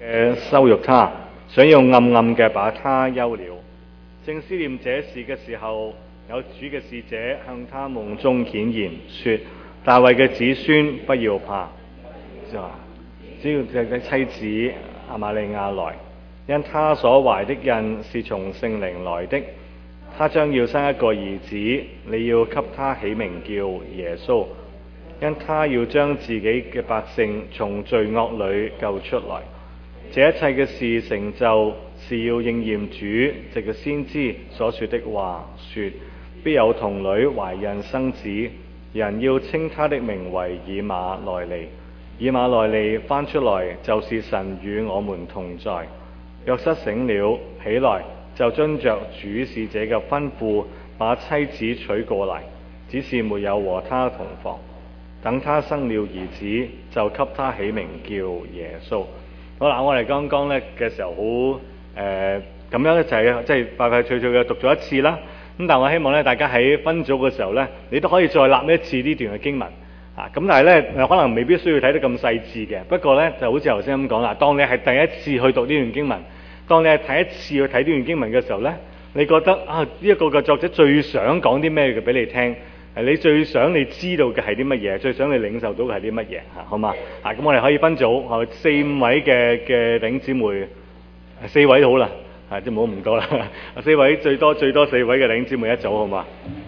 羞辱他，想要暗暗嘅把他休了。正思念這事嘅時候，有主嘅使者向他夢中顯現，說：大衛嘅子孫不要怕，只要佢嘅妻子亞瑪利亞來，因他所懷的孕是從聖靈來的。他將要生一個兒子，你要給他起名叫耶穌，因他要將自己嘅百姓從罪惡裏救出來。這一切嘅事成就，是要應驗主藉着先知所說的話，說：必有童女懷孕生子，人要稱他的名為以馬內利。以馬內利翻出來就是神與我們同在。約瑟醒了，起來就遵着主使者嘅吩咐，把妻子娶過來，只是沒有和他同房。等他生了兒子，就給他起名叫耶穌。好啦，我哋剛剛咧嘅時候好咁樣咧就係即係快快脆脆嘅讀咗一次啦。咁但係我希望咧大家喺分組嘅時候咧，你都可以再立一次呢段嘅經文啊。咁但係咧可能未必需要睇得咁細緻嘅。不過咧就好似頭先咁講啦，當你係第一次去讀呢段經文，當你係第一次去睇呢段經文嘅時候咧，你覺得啊呢一個嘅作者最想講啲咩嘅俾你聽？你最想你知道嘅係啲乜嘢？最想你領受到嘅係啲乜嘢？好嘛？咁我哋可以分組，4-5位嘅弟兄姊妹，4位好啦，即係唔好咁多啦，4位最多4位嘅弟兄姊妹一組好嘛？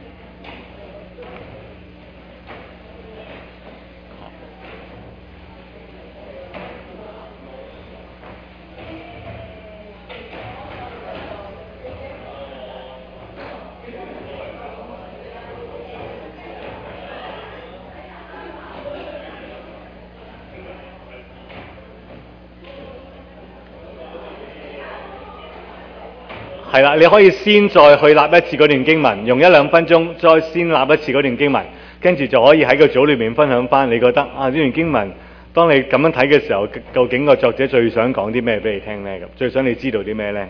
係啦，你可以先再去立一次嗰段經文，用1-2分鐘再先立一次嗰段經文，跟住就可以喺個組裏面分享翻，你覺得啊呢段經文，當你咁樣睇嘅時候，究竟個作者最想講啲咩俾你聽呢？咁最想你知道啲咩呢？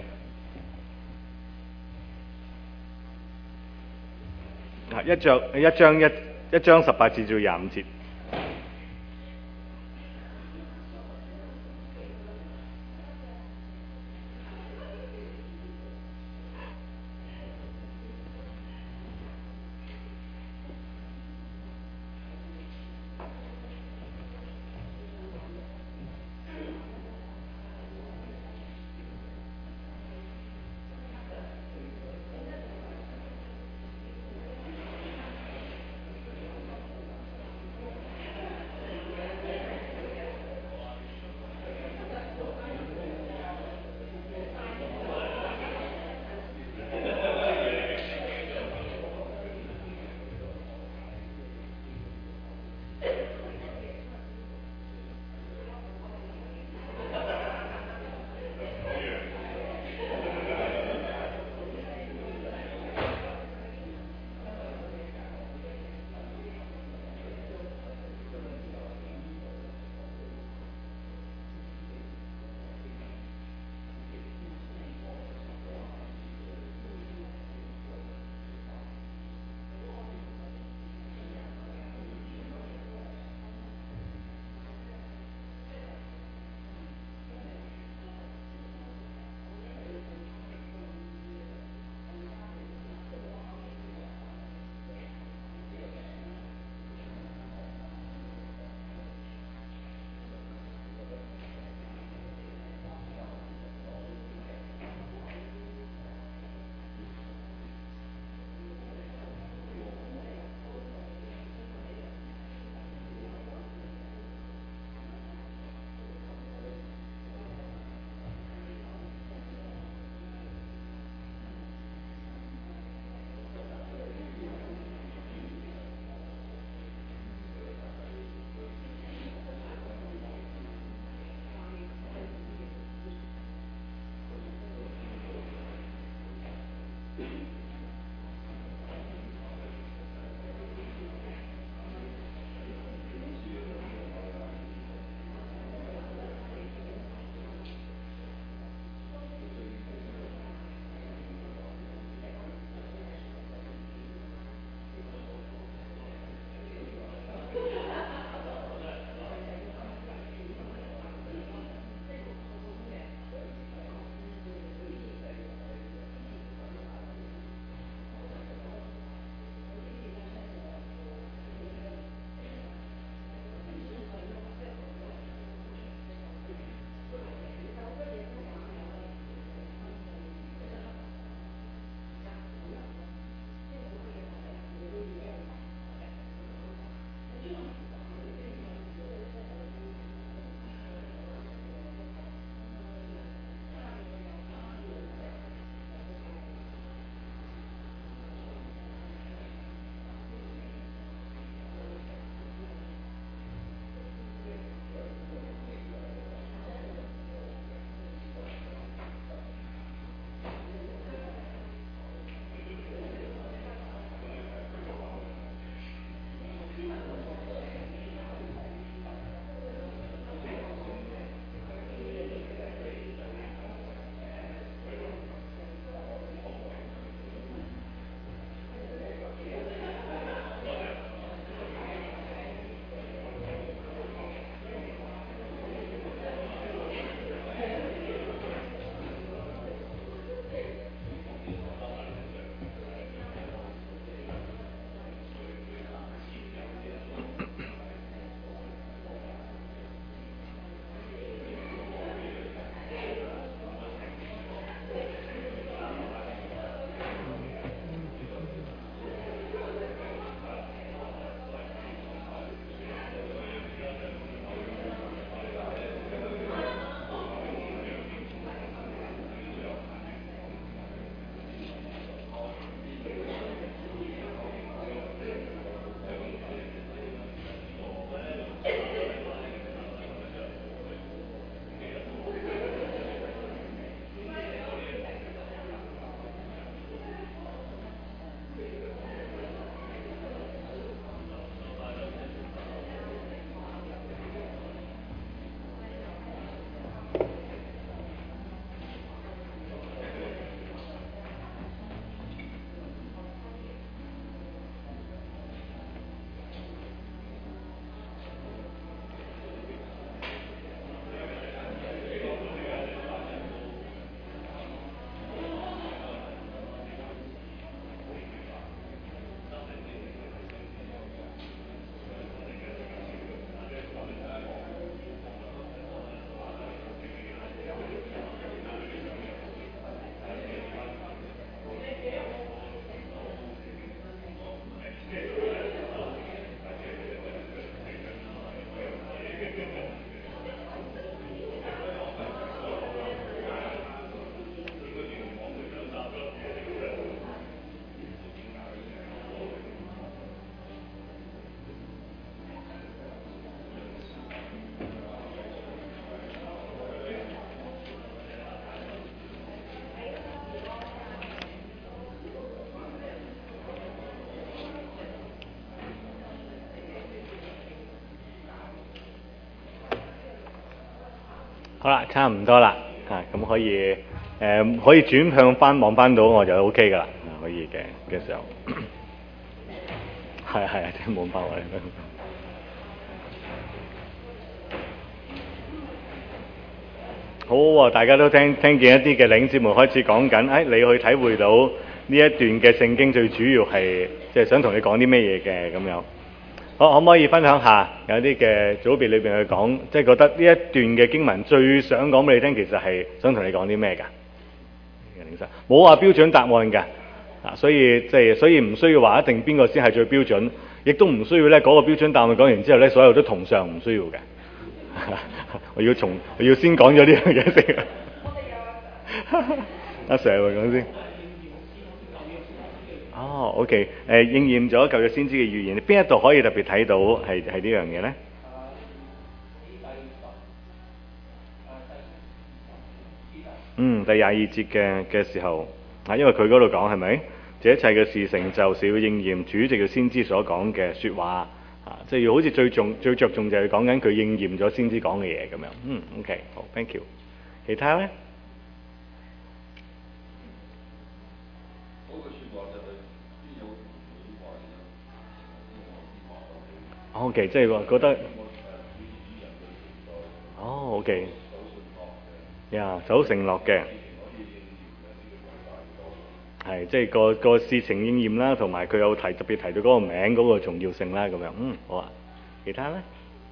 一章18節至25節。 好啦，差唔多啦，咁可以可以轉向翻望翻到我就 O K 噶啦，可以嘅時候，係啊，即係望翻我哋。好喎，大家都聽見一啲嘅弟兄姊妹開始講緊，你去體會到呢一段嘅聖經最主要係即係想同你講啲咩嘢嘅咁樣。好，可唔可以分享下有啲嘅組別裏邊去講，即係覺得呢一段嘅經文最想講俾你聽，其實係想同你講啲咩㗎？冇話標準答案㗎，所以唔需要話一定邊個先係最標準，亦都唔需要咧嗰個標準答案講完之後咧，所有都同上，唔需要嘅。我要先講咗呢樣嘢先。阿 Sir 講先。OK， 應驗咗舊約先知嘅預言，邊一度可以特別睇到係呢樣嘢咧？第22節嘅時候，因為佢嗰度講係咪？這一切嘅事成就是要應驗主藉嘅先知所講嘅説話，即係要好似最着重就係講緊佢應驗咗先知講嘅嘢咁樣。OK， 好 ，thank you。其他咧？OK， 即係話覺得OK， 守承諾嘅，係即係個事情應驗啦，同埋佢有特別提到嗰個名嗰個重要性啦，咁樣。好啊。其他咧？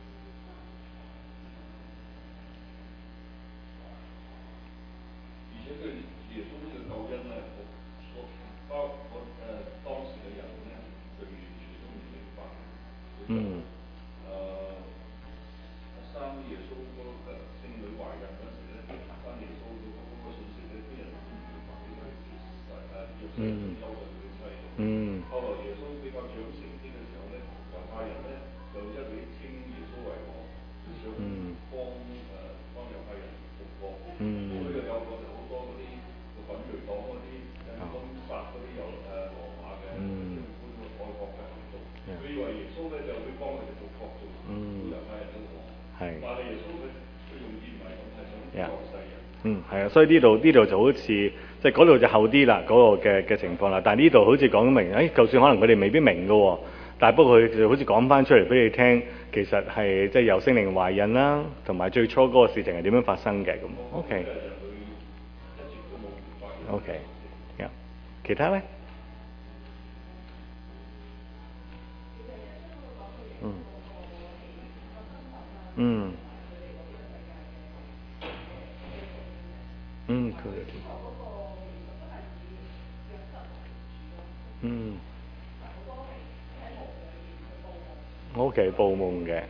後來耶穌比較長成啲嘅時候咧，猶太人咧就一味稱耶穌為王，想幫猶太人復國。所以有個就好多嗰啲奮銳黨嗰啲咁殺嗰啲羅馬嘅愛國嘅行動。佢以為耶穌咧就會幫佢哋復國做猶太人嘅王。但係耶穌佢用意唔係咁，係想救世人。係啊，所以呢度就好似即係嗰度就後啲啦，嗰個嘅情況啦。但係呢度好似講明，就算可能佢哋未必明嘅喎，但係不過佢就好似講翻出嚟俾你聽，其實係即係由聖靈懷孕啦，同埋最初嗰個事情係點樣發生嘅咁。OK，其他咧？OK， 報夢嘅。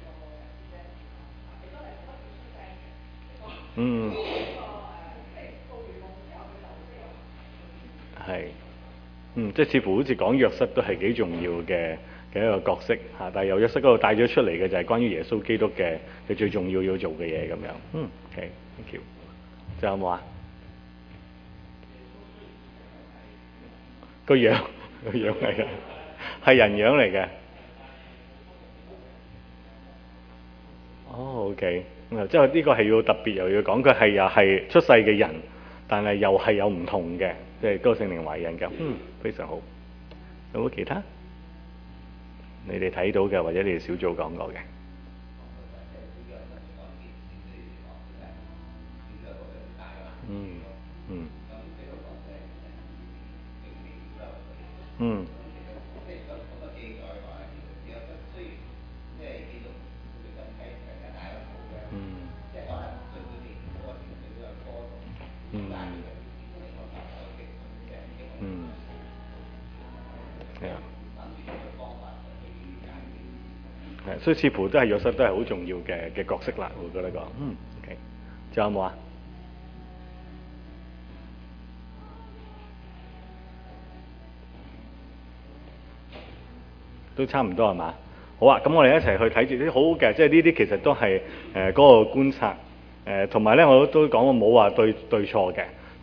係。即係似乎好似講約瑟都係幾重要嘅一個角色嚇，但係由約瑟嗰度帶咗出嚟嘅就係關於耶穌基督嘅最重要做嘅嘢咁樣。OK，thank you。仲有冇啊？個樣係人樣嚟嘅。OK， 即係呢個係要特別又要講，佢又係出世嘅人，但係又係有唔同嘅，即係嗰個聖靈懷孕嘅。非常好。有冇其他？你哋睇到嘅，或者你哋小組講過嘅？所以似乎都係約瑟都係好重要嘅角色啦，我覺得講。OK， 仲有冇啊？都差唔多係嘛？好啊，咁我哋一齊去睇住啲好嘅，即係呢啲其實都係嗰個觀察。同埋咧，我都講過冇話對錯嘅，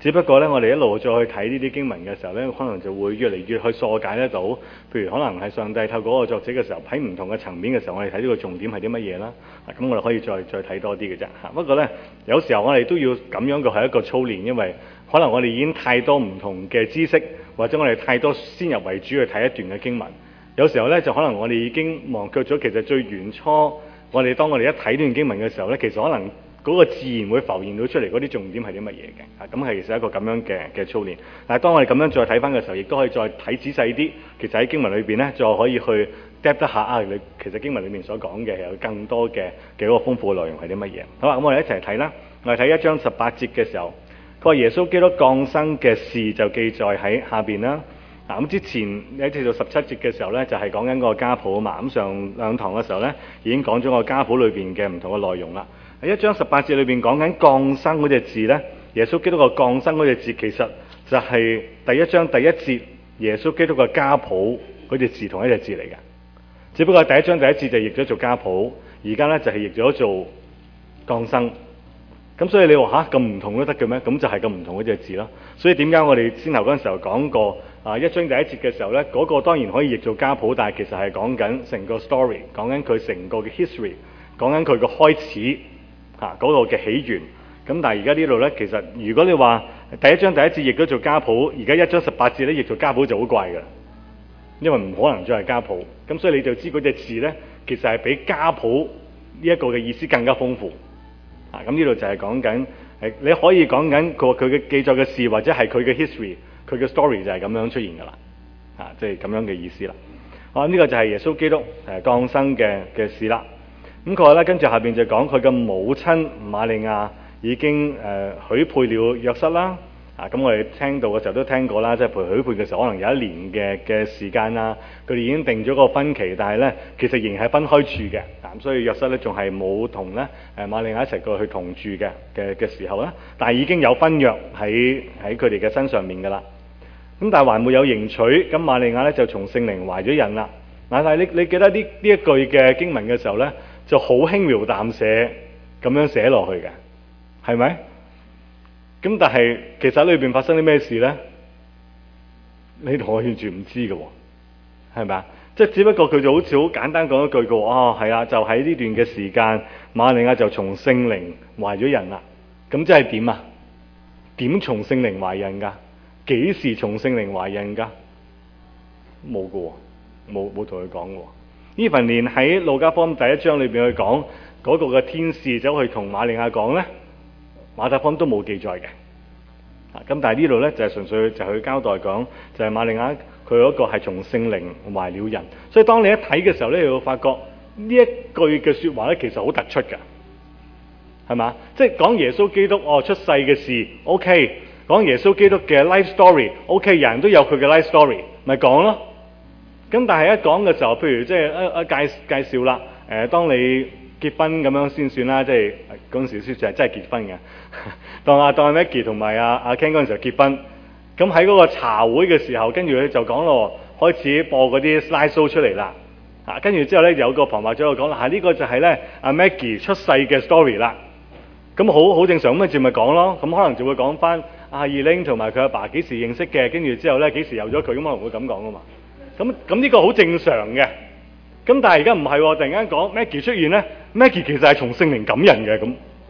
只不過咧，我哋一路再去睇呢啲經文嘅時候咧，可能就會越嚟越去疏解得到。譬如可能係上帝透過個作者嘅時候，喺唔同嘅層面嘅時候，我哋睇呢個重點係啲乜嘢啦。咁我哋可以再睇多啲嘅啫嚇。不過咧，有時候我哋都要咁樣嘅係一個操練，因為可能我哋已經太多唔同嘅知識，或者我哋太多先入為主去睇一段嘅經文。有時候咧，就可能我哋已經忘卻咗其實最原初，當我哋一睇呢段經文嘅時候咧，其實可能嗰個自然會浮現到出嚟嗰啲重點係啲乜嘢嘅。咁係其實一個咁樣嘅操練。但係當我哋咁樣再睇翻嘅時候，亦都可以再睇仔細啲。其實喺經文裏邊咧，再可以去 depth 得下你其實經文裏面所講嘅有更多嘅嗰個豐富嘅內容係啲乜嘢。好啦，咁我哋一齊睇啦。我哋睇1章18節嘅時候，佢話耶穌基督降生嘅事就記載喺下邊啦。咁之前喺至到17節嘅時候咧，就係講緊個家譜啊嘛。咁上兩堂嘅時候咧，已經講咗個家譜裏邊嘅唔同嘅內容啦。喺1章18節裏邊講緊降生嗰隻字咧，耶穌基督個降生嗰隻字其實就係第1章第1節耶穌基督個家譜嗰隻字同一隻字嚟嘅，只不過第1章第1節就譯咗做家譜，而家咧就係譯咗做降生。咁所以你話咁唔同都得嘅咩？咁就係咁唔同嗰隻字咯。所以點解我哋先頭嗰陣時候講過1章第1節嘅時候咧，嗰個當然可以譯做家譜，但係其實係講緊成個 story， 講緊佢成個嘅 history， 講緊佢個開始嗰個嘅起源。咁但係而家呢度咧，其實如果你話第1章第1節譯咗做家譜，而家1章18節咧譯做家譜就好怪㗎，因為唔可能再係家譜。咁所以你就知嗰隻字咧，其實係比家譜呢一個嘅意思更加豐富。咁呢度就係講緊你可以講緊佢嘅記載嘅事，或者係佢嘅 history， 佢嘅 story 就係咁樣出現㗎啦。即係咁樣嘅意思啦。呢個就係耶穌基督降生嘅事啦。咁佢話咧，跟住下邊就講佢嘅母親瑪利亞已經許配了約瑟啦。咁我哋聽到嘅時候都聽過啦，即係陪許配嘅時候，可能有1年嘅時間啦。佢哋已經定咗個婚期，但係咧其實仍然係分開住嘅。所以約瑟咧仲係冇同咧瑪利亞一齊過去同住嘅時候咧，但係已經有婚約喺佢哋嘅身上面㗎啦。咁但係還沒有迎娶，咁瑪利亞咧就從聖靈懷咗孕啦。但係你記得呢一句嘅經文嘅時候咧，就好輕描淡寫咁樣寫落去嘅，係咪？咁但係其實喺裏邊發生啲咩事咧？你同我完全唔知嘅喎，係咪啊？即係只不過佢就好似好簡單講一句嘅喎，係啊，就喺呢段嘅時間，瑪利亞就從聖靈懷咗孕啦。咁即係點啊？點從聖靈懷孕㗎？幾時從聖靈懷孕㗎？冇嘅喎，冇同佢講嘅喎。呢份連喺路加福音第1章裏邊去講嗰個嘅天使走去同瑪利亞講咧，馬太福音都冇記載嘅。咁但係呢度咧就係純粹就去交代講，就係瑪利亞佢嗰個係從聖靈懷了孕。所以當你一睇嘅時候咧，你會發覺呢一句嘅説話咧，其實好突出㗎，係嘛？即係講耶穌基督出世嘅事 ，OK。講耶穌基督嘅 life story，OK， 人都有佢嘅 life story， 咪講咯。咁但係一講嘅時候，譬如即係介紹啦，當你結婚咁樣先算啦，即係嗰陣時先算係真係結婚嘅。當阿 Maggie 同埋阿 Ken 嗰陣時候結婚，咁喺嗰個茶會嘅時候，跟住佢就講咯，開始播嗰啲 slide show 出嚟啦。跟住之後咧有個旁白咗講啦，呢個就係咧阿 Maggie 出世嘅 story 啦。咁好正常咁嘅節咪講咯，咁可能就會講翻阿二玲同埋佢阿爸幾時認識嘅，跟住之後咧幾時有咗佢，咁可能會咁講噶嘛。咁呢個好正常嘅。咁但係而家唔係喎，突然間講 Maggie 出現咧 ，Maggie 其實係從聖靈感人嘅咁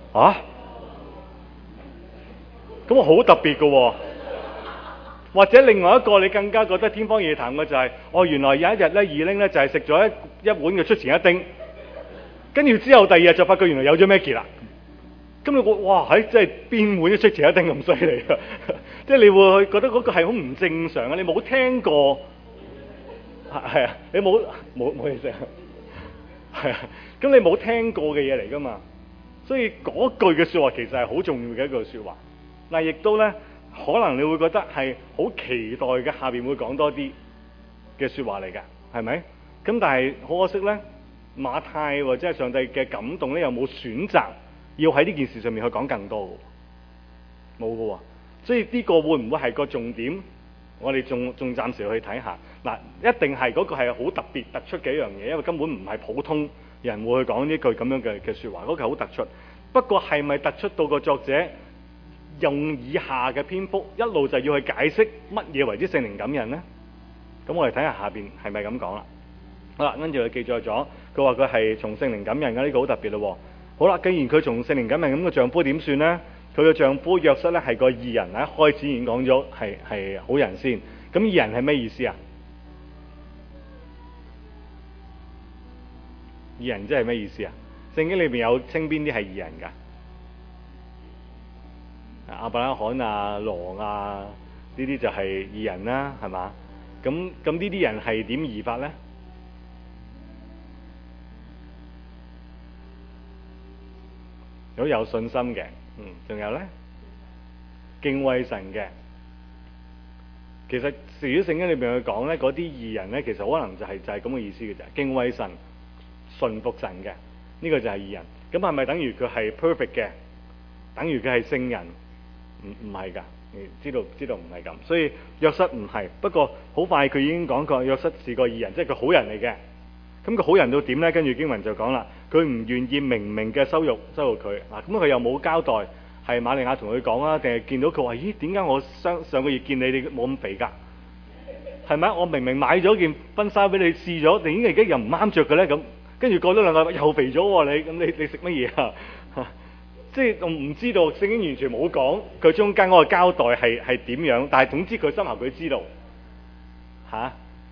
咁好特別嘅喎。或者另外一個你更加覺得天方夜譚嘅就係、原來有一日咧二玲咧就係食咗一碗嘅出前一丁，跟住之後第2日就發覺原來有咗 Maggie 啦。咁你哇即係邊碗都出前一丁咁犀利啊！即係你會覺得嗰個係好唔正常啊！你冇聽過係啊？你冇意思係啊？咁你冇聽過嘅嘢嚟㗎嘛？所以嗰句嘅説話其實係好重要嘅一句説話。嗱，亦都咧可能你會覺得係好期待嘅，下邊會講多啲嘅説話嚟㗎，係咪？咁但係好可惜咧，馬太或者係上帝嘅感動咧，又冇選擇要喺呢件事上面去講更多嘅，冇嘅喎。所以呢個會唔會係個重點？我哋仲暫時去睇下。嗱，一定係嗰個係好特別突出嘅一樣嘢，因為根本唔係普通人會去講呢句咁樣嘅説話，嗰個係好突出。不過係咪突出到個作者用以下嘅篇幅一路就要去解釋乜嘢為之聖靈感人呢？咁我哋睇下下邊係咪咁講啦。好啦，跟住佢記載咗，佢話佢係從聖靈感人嘅，呢個好特別咯。好啦，既然佢從聖靈感人，咁個丈夫點算呢？佢嘅丈夫約瑟咧係個義人，一開始已經講咗係好人先。咁義人係咩意思啊？義人即係咩意思啊？聖經裏邊有稱邊啲係義人㗎？亞伯拉罕啊、羅啊，呢啲就係義人啦，係嘛？咁呢啲人係點義法咧？如果有信心嘅，仲有咧敬畏神嘅。其實如果聖經裏邊去講咧，嗰啲義人咧，其實可能就係咁嘅意思嘅啫。敬畏神、順服神嘅，呢個就係義人。咁係咪等於佢係 perfect 嘅？等於佢係聖人？唔係㗎，知道唔係咁。所以約瑟唔係，不過好快佢已經講過約瑟是個義人，即係個好人嚟嘅。咁個好人到點咧？跟住經文就講啦，佢唔願意明明嘅羞辱佢嗱。咁佢又冇交代係瑪利亞同佢講啊，定係見到佢話：咦，點解我上個月見你冇咁肥㗎？係咪？我明明買咗件婚紗俾你試咗，點解而家又唔啱着嘅咧？咁跟住過咗2個禮拜又肥咗喎，你食乜嘢啊？即係我唔知道，聖經完全冇講佢中間嗰個交代係點樣，但係總之佢心後佢知道嚇。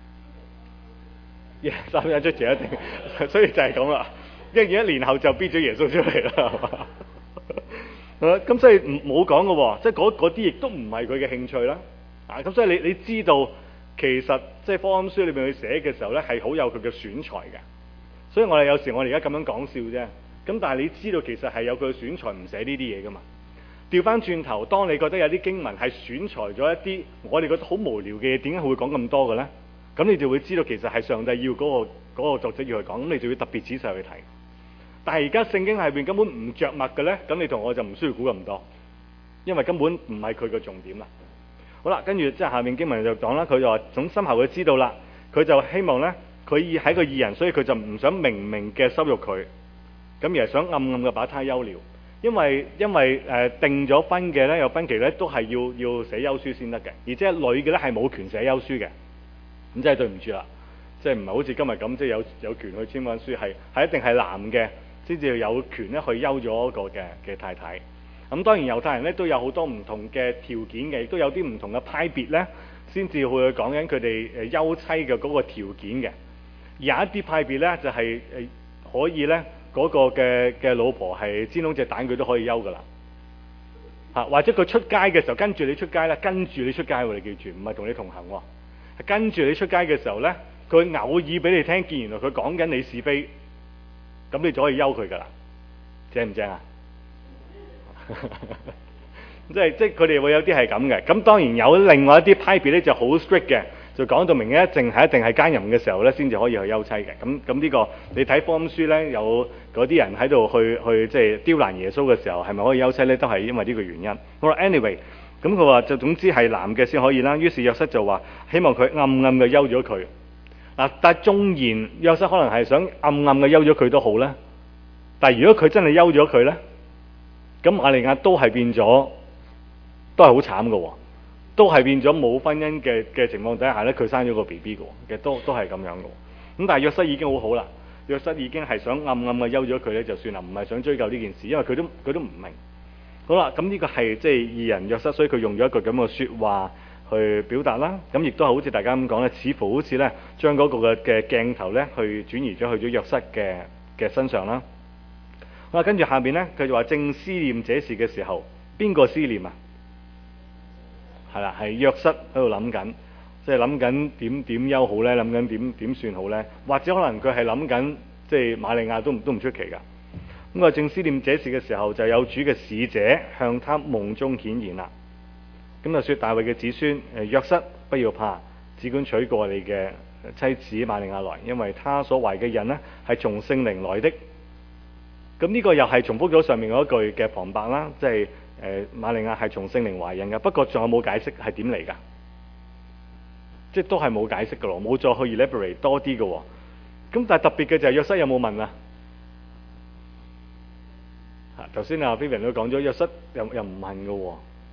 三一出住一定，所以就係咁啦。因為1年後就逼咗耶穌出嚟啦，係嘛？咁所以冇講嘅喎，即係嗰啲亦都唔係佢嘅興趣啦。咁所以你知道其實即係福音書裏邊去寫嘅時候咧，係好有佢嘅選材嘅。所以我哋有時我哋而家咁樣講笑啫。咁但係你知道其實係有佢嘅選材，唔寫呢啲嘢噶嘛。調翻轉頭，當你覺得有啲經文係選材咗一啲我哋覺得好無聊嘅嘢，點解會講咁多嘅咧？咁你就會知道其實係上帝要嗰個作者要去講，咁你就要特別仔細去睇。但係而家聖經下邊根本唔着墨嘅咧，咁你同我就唔需要估咁多，因為根本唔係佢個重點啦。好啦，跟住即係下面經文就講啦，佢就話從心後佢知道啦，佢就希望咧，佢係個義人，所以佢就唔想明明嘅羞辱佢，咁而係想暗暗嘅把他休了。因為定咗婚嘅咧，有婚期咧都係要寫休書先得嘅，而且女嘅咧係冇權寫休書嘅。咁真係對唔住啦，即係唔係好似今日咁，即係有權去簽婚書，係一定係男嘅先至有權咧去休咗一個嘅太太。咁當然猶太人咧都有好多唔同嘅條件嘅，亦都有啲唔同嘅派別咧，先至會講緊佢哋休妻嘅嗰個條件嘅。有一啲派別咧就係可以咧嗰個嘅老婆係煎窿隻蛋佢都可以休噶啦。或者佢出街嘅時候跟住你出街啦，跟住你出街喎，你記住，唔係同你同行喎。跟住你出街嘅時候咧，佢偶爾俾你聽見，原來佢講緊你是非，咁你就可以休佢噶啦，正唔正啊？即係佢哋會有啲係咁嘅。咁當然有另外一啲派別咧就好 strict 嘅，就講到明一定係奸淫嘅時候咧先至可以去休妻嘅。咁呢個你睇福音書咧，有嗰啲人喺度去即係刁難耶穌嘅時候，係咪可以休妻咧？都係因為呢個原因。好啦 ，anyway。咁佢話就總之係男嘅先可以啦。於是約瑟就話希望佢暗暗嘅休咗佢。但係縱然約瑟可能係想暗暗嘅休咗佢都好啦。但係如果佢真係休咗佢咧，咁瑪利亞都係變咗，都係好慘嘅喎，都係變咗冇婚姻嘅情況底下咧，佢生咗個 BB 嘅喎，其實都係咁樣嘅。咁但係約瑟已經好好啦，約瑟已經係想暗暗嘅休咗佢咧就算啦，唔係想追究呢件事，因為佢都唔明。好啦，咁呢個係即係義人約瑟，所以佢用咗一個咁嘅説話去表達啦。咁亦都係好似大家咁講咧，似乎好似咧將嗰個嘅鏡頭咧去轉移咗去咗約瑟嘅身上啦。好啦，跟住下邊咧，佢就話正思念這事嘅時候，邊個思念啊？係啦，係約瑟喺度諗緊，即係諗緊點休好咧，諗緊點算好咧，或者可能佢係諗緊即係瑪利亞都唔出奇㗎。咁正思念這事嘅時候，就有主嘅使者向他夢中顯現啦。咁就說大衛嘅子孫約瑟，不要怕，只管娶過你嘅妻子瑪利亞來，因為他所懷嘅人呢係從聖靈來的。咁呢個又係重複咗上面嗰句嘅旁白啦，即係瑪利亞係從聖靈懷孕嘅。不過仲有冇解釋係點嚟㗎？即係都係冇解釋㗎咯，冇再去 elaborate 多啲嘅。咁但係特別嘅就係約瑟有冇問啊？頭先阿 Vivian 都講咗，約瑟又唔問嘅喎，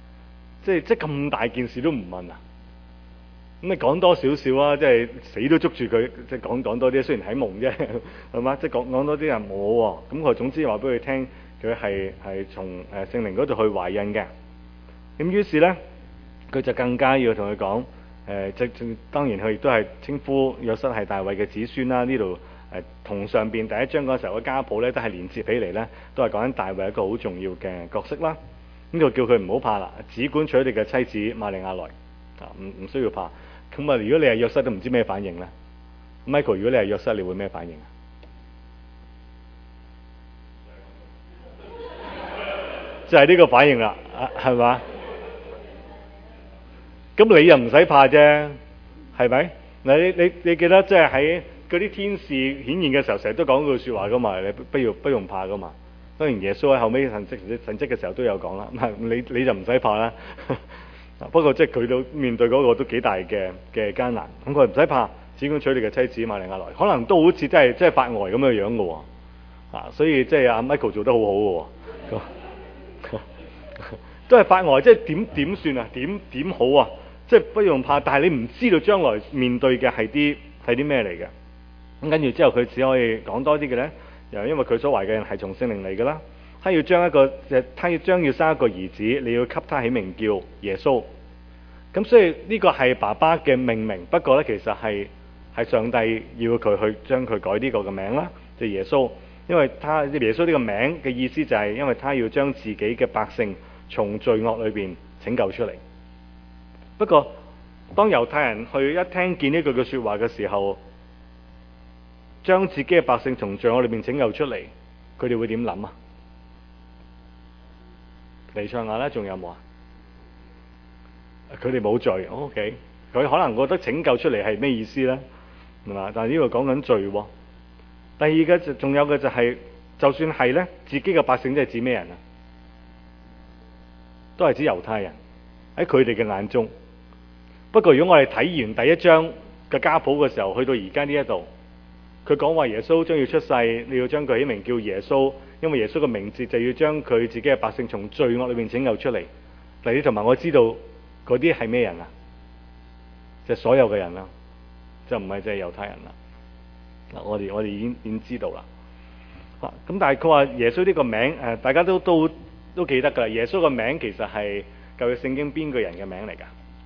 即係咁大件事都唔問啊？咁你講多少少啊？即係死都捉住佢，即係講多啲。雖然喺夢啫，係嘛？即係講多啲人冇喎。咁佢總之話俾佢聽，佢係從聖靈嗰度去懷孕嘅。咁於是咧，佢就更加要同佢講當然佢亦都係稱呼約瑟係大衛嘅子孫啦。呢度同上邊第一章嗰時候嘅家譜咧，都係連接起嚟咧，都係講緊大衛一個好重要嘅角色啦。呢度叫佢唔好怕啦，只管娶你嘅妻子瑪利亞來啊，唔需要怕。咁啊，如果你係約瑟都唔知咩反應咧。Michael，如果你係約瑟，你會咩反應啊？就係呢個反應啦，係嘛？咁你又唔使怕啫，係咪？你記得即係喺嗰啲天使顯現嘅時候，成日都講句説話噶嘛，你不用怕噶嘛。當然耶穌喺後尾神蹟嘅時候都有講啦，你就唔使怕啦。不過即係佢都面對嗰個都幾大嘅艱難，咁佢唔使怕，只管娶你嘅妻子瑪利亞來，可能都好似真係發呆咁嘅樣嘅喎，所以即係阿 Michael 做得好好嘅喎，都係發呆，即係點算啊？點好啊？即係不用怕，但係你唔知道將來面對嘅係啲咩嚟嘅，咁跟住之後佢只可以講多啲嘅咧，又因為佢所懷嘅人係從聖靈嚟嘅啦。他要將要生一個兒子，你要給他起名叫耶穌。咁所以呢個係爸爸嘅命名，不過呢，其實係上帝要佢去將佢改呢個嘅名啦，就耶穌。因為耶穌呢個名嘅意思就係因為他要將自己嘅百姓從罪惡裏邊拯救出嚟。不過當猶太人去一聽見呢句嘅說話嘅時候，將自己嘅百姓從罪惡裏邊拯救出嚟，佢哋會點諗啊？嚟唱下啦，仲有冇啊？佢哋冇罪 ，OK。佢可能覺得拯救出嚟係咩意思咧？係嘛？但係呢個講緊罪喎。第二個仲有嘅就係，就算係咧，自己嘅百姓即係指咩人啊？都係指猶太人喺佢哋嘅眼中。不過如果我哋睇完第一章嘅家譜嘅時候，去到而家呢一度，佢講話耶穌將要出世，你要將佢起名叫耶穌。因為耶穌嘅名字就要將佢自己嘅百姓從罪惡裏面拯救出嚟。嗱，你同埋我知道嗰啲係咩人啊？就係所有嘅人啦，就唔係淨係猶太人啦。嗱，我哋已經知道啦。咁但係佢話耶穌呢個名大家都記得㗎。耶穌個名其實係舊約聖經邊個人嘅名嚟㗎？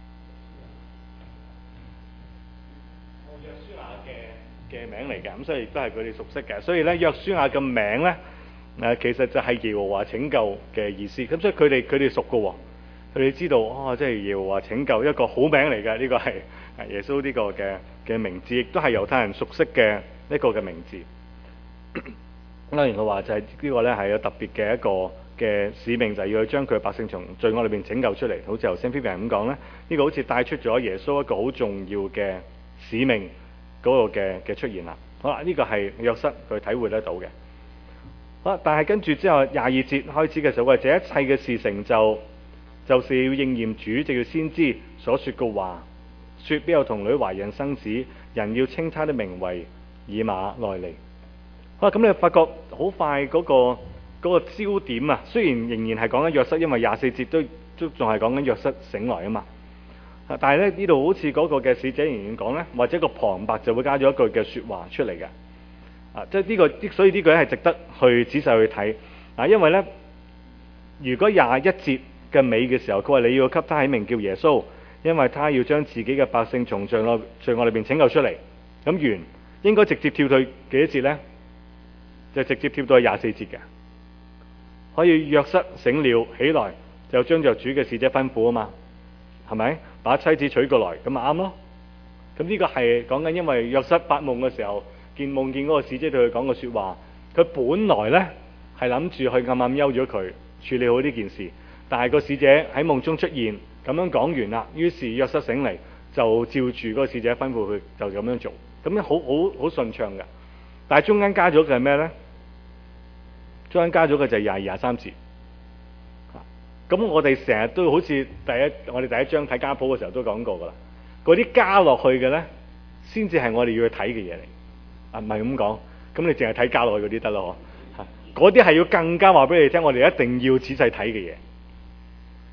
約書亞嘅名嚟嘅，咁所以亦都係佢哋熟悉嘅。所以咧，約書亞嘅名咧。其實就係耶和華拯救嘅意思，咁所以佢哋熟嘅喎，佢哋知道即係耶和華拯救一個好名嚟嘅，呢個係耶穌呢個嘅名字，亦都係猶太人熟悉嘅一個嘅名字。當然佢話就係呢個咧係有特別嘅一個嘅使命，就係要去將佢嘅百姓從罪惡裏邊拯救出嚟。好似頭先 Vivian 咁講咧，呢個好似帶出咗耶穌一個好重要嘅使命嗰個嘅出現啦。好啦，呢個係約瑟佢體會得到嘅。但係跟住之後22節開始嘅時候，話這一切嘅事成就，就是要應驗主藉先知所說嘅話，說必有童女懷孕生子，人要稱他的名為以馬內利。咁你發覺好快嗰個焦點啊，雖然仍然係講緊約瑟，因為24節都仲係講緊約瑟醒來啊嘛。但係咧呢度好似嗰個嘅使者仍然講咧，或者個旁白就會加咗一句嘅說話出嚟嘅。即係呢個，所以呢個咧係值得去仔細去睇。因為咧，如果21節嘅尾嘅時候，佢話你要給他起名叫耶穌，因為他要將自己嘅百姓從罪惡裏邊拯救出嚟。咁完，應該直接跳到幾多節咧？就直接跳到去24節嘅。可以約瑟醒了起來，就將着主嘅使者吩咐啊嘛，係咪？把妻子娶過來，咁咪啱咯。咁呢個係講緊，因為約瑟發夢嘅時候。夢見嗰個使者對佢講個說話，佢本來呢係諗住去暗暗休咗佢，處理好呢件事。但係個使者喺夢中出現，咁樣講完啦，於是約瑟醒嚟就照住嗰個使者吩咐佢，就咁樣做，咁樣好順暢嘅。但係中間加咗嘅係咩呢？中間加咗嘅就係22、23節。咁我哋成日都好似我哋第一章睇家譜嘅時候都講過噶啦，嗰啲加落去嘅呢，先至係我哋要去睇嘅嘢嚟。唔係咁講，咁你淨係睇加落去嗰啲得咯，嗰啲係要更加話俾你聽，我哋一定要仔細睇嘅嘢。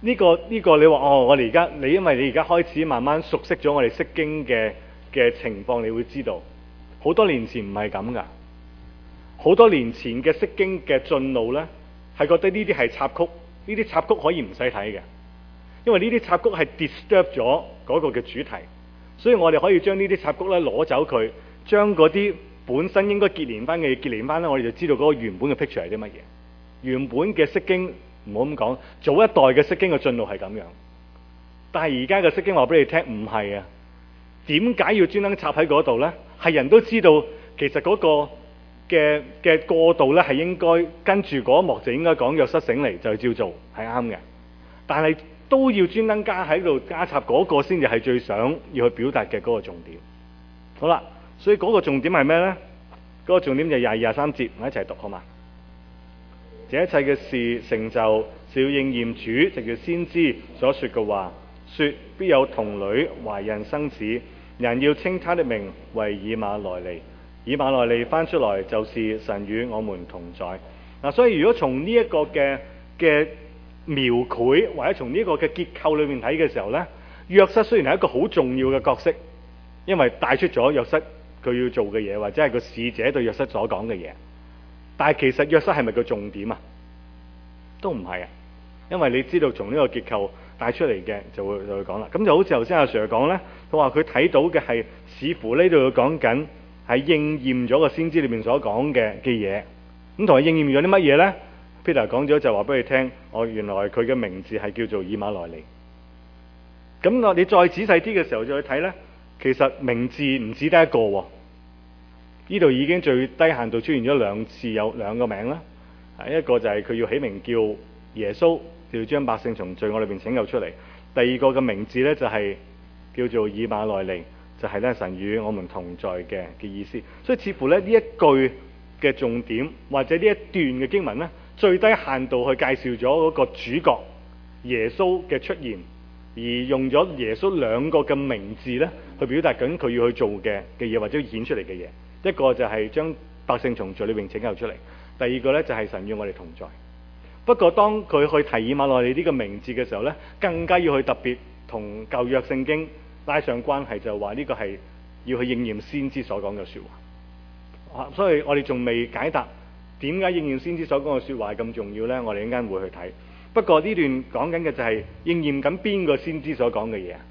呢個你話我哋而家因為你而家開始慢慢熟悉咗我哋釋經嘅情況，你會知道好多年前唔係咁噶。好多年前嘅釋經嘅進路呢，係覺得呢啲係插曲，呢啲插曲可以唔使睇嘅，因為呢啲插曲係 disturb 咗嗰個嘅主題，所以我哋可以將呢啲插曲咧攞走佢，將嗰啲本身應該結連翻嘅嘢結連翻咧，我哋就知道嗰個原本嘅 picture 係啲乜嘢。原本嘅釋經唔好咁講，早一代嘅釋經嘅進路係咁樣，但係而家嘅釋經話俾你聽唔係啊。點解要專登插喺嗰度呢？係人都知道其實嗰個嘅過渡咧係應該跟住嗰一幕就應該講約瑟醒嚟就照做係啱嘅，但係都要專登加喺度加插嗰個先至係最想要去表達嘅嗰個重點。好啦，所以嗰個重點係咩呢？嗰個重點就22、23節，我一齊讀好嘛？這一切嘅事成就是要應驗主藉着先知所說嘅話，說必有童女懷孕生子，人要稱他的名為以馬內利。以馬內利翻出來就是神與我們同在。所以如果從呢一個嘅描繪或者從呢個嘅結構裏面睇嘅時候呢，約瑟雖然係一個好重要嘅角色，因為帶出咗約瑟佢要做嘅嘢，或者係個使者對約瑟所講嘅嘢，但係其實約瑟係咪個重點啊？都唔係啊，因為你知道從呢個結構帶出嚟嘅就會講啦。咁就好似頭先阿 Sir 講呢，佢話佢睇到嘅係似乎呢度講緊係應驗咗個先知裏面所講嘅嘢，咁同佢應驗咗啲乜嘢呢？ Peter 講咗就話俾你聽，原來佢嘅名字係叫做以馬內利。咁你再仔細啲嘅時候再去睇呢，其實名字唔止得一個喎，呢度已經最低限度出現咗2次，有2個名啦。一個就係佢要起名叫耶穌，就要將百姓從罪惡裏邊拯救出嚟。第二個嘅名字呢，就係叫做以馬內利，就係咧神與我們同在嘅意思。所以似乎咧呢一句嘅重點或者呢一段嘅經文呢，最低限度去介紹咗嗰個主角耶穌嘅出現，而用咗耶穌2個嘅名字呢，去表達緊佢要去做嘅嘢或者顯出嚟嘅嘢。一個就係將百姓從罪裏邊拯救出嚟，第二個呢，就係神與我哋同在。不過當佢去提以馬內利呢個名字嘅時候呢，更加要去特別同舊約聖經拉上關係，就話呢個係要去應驗先知所講嘅說話。所以我哋仲未解答點解應驗先知所講嘅說話係咁重要呢？我哋一陣間會去睇。不過呢段講緊嘅就係應驗緊邊個先知所講嘅嘢？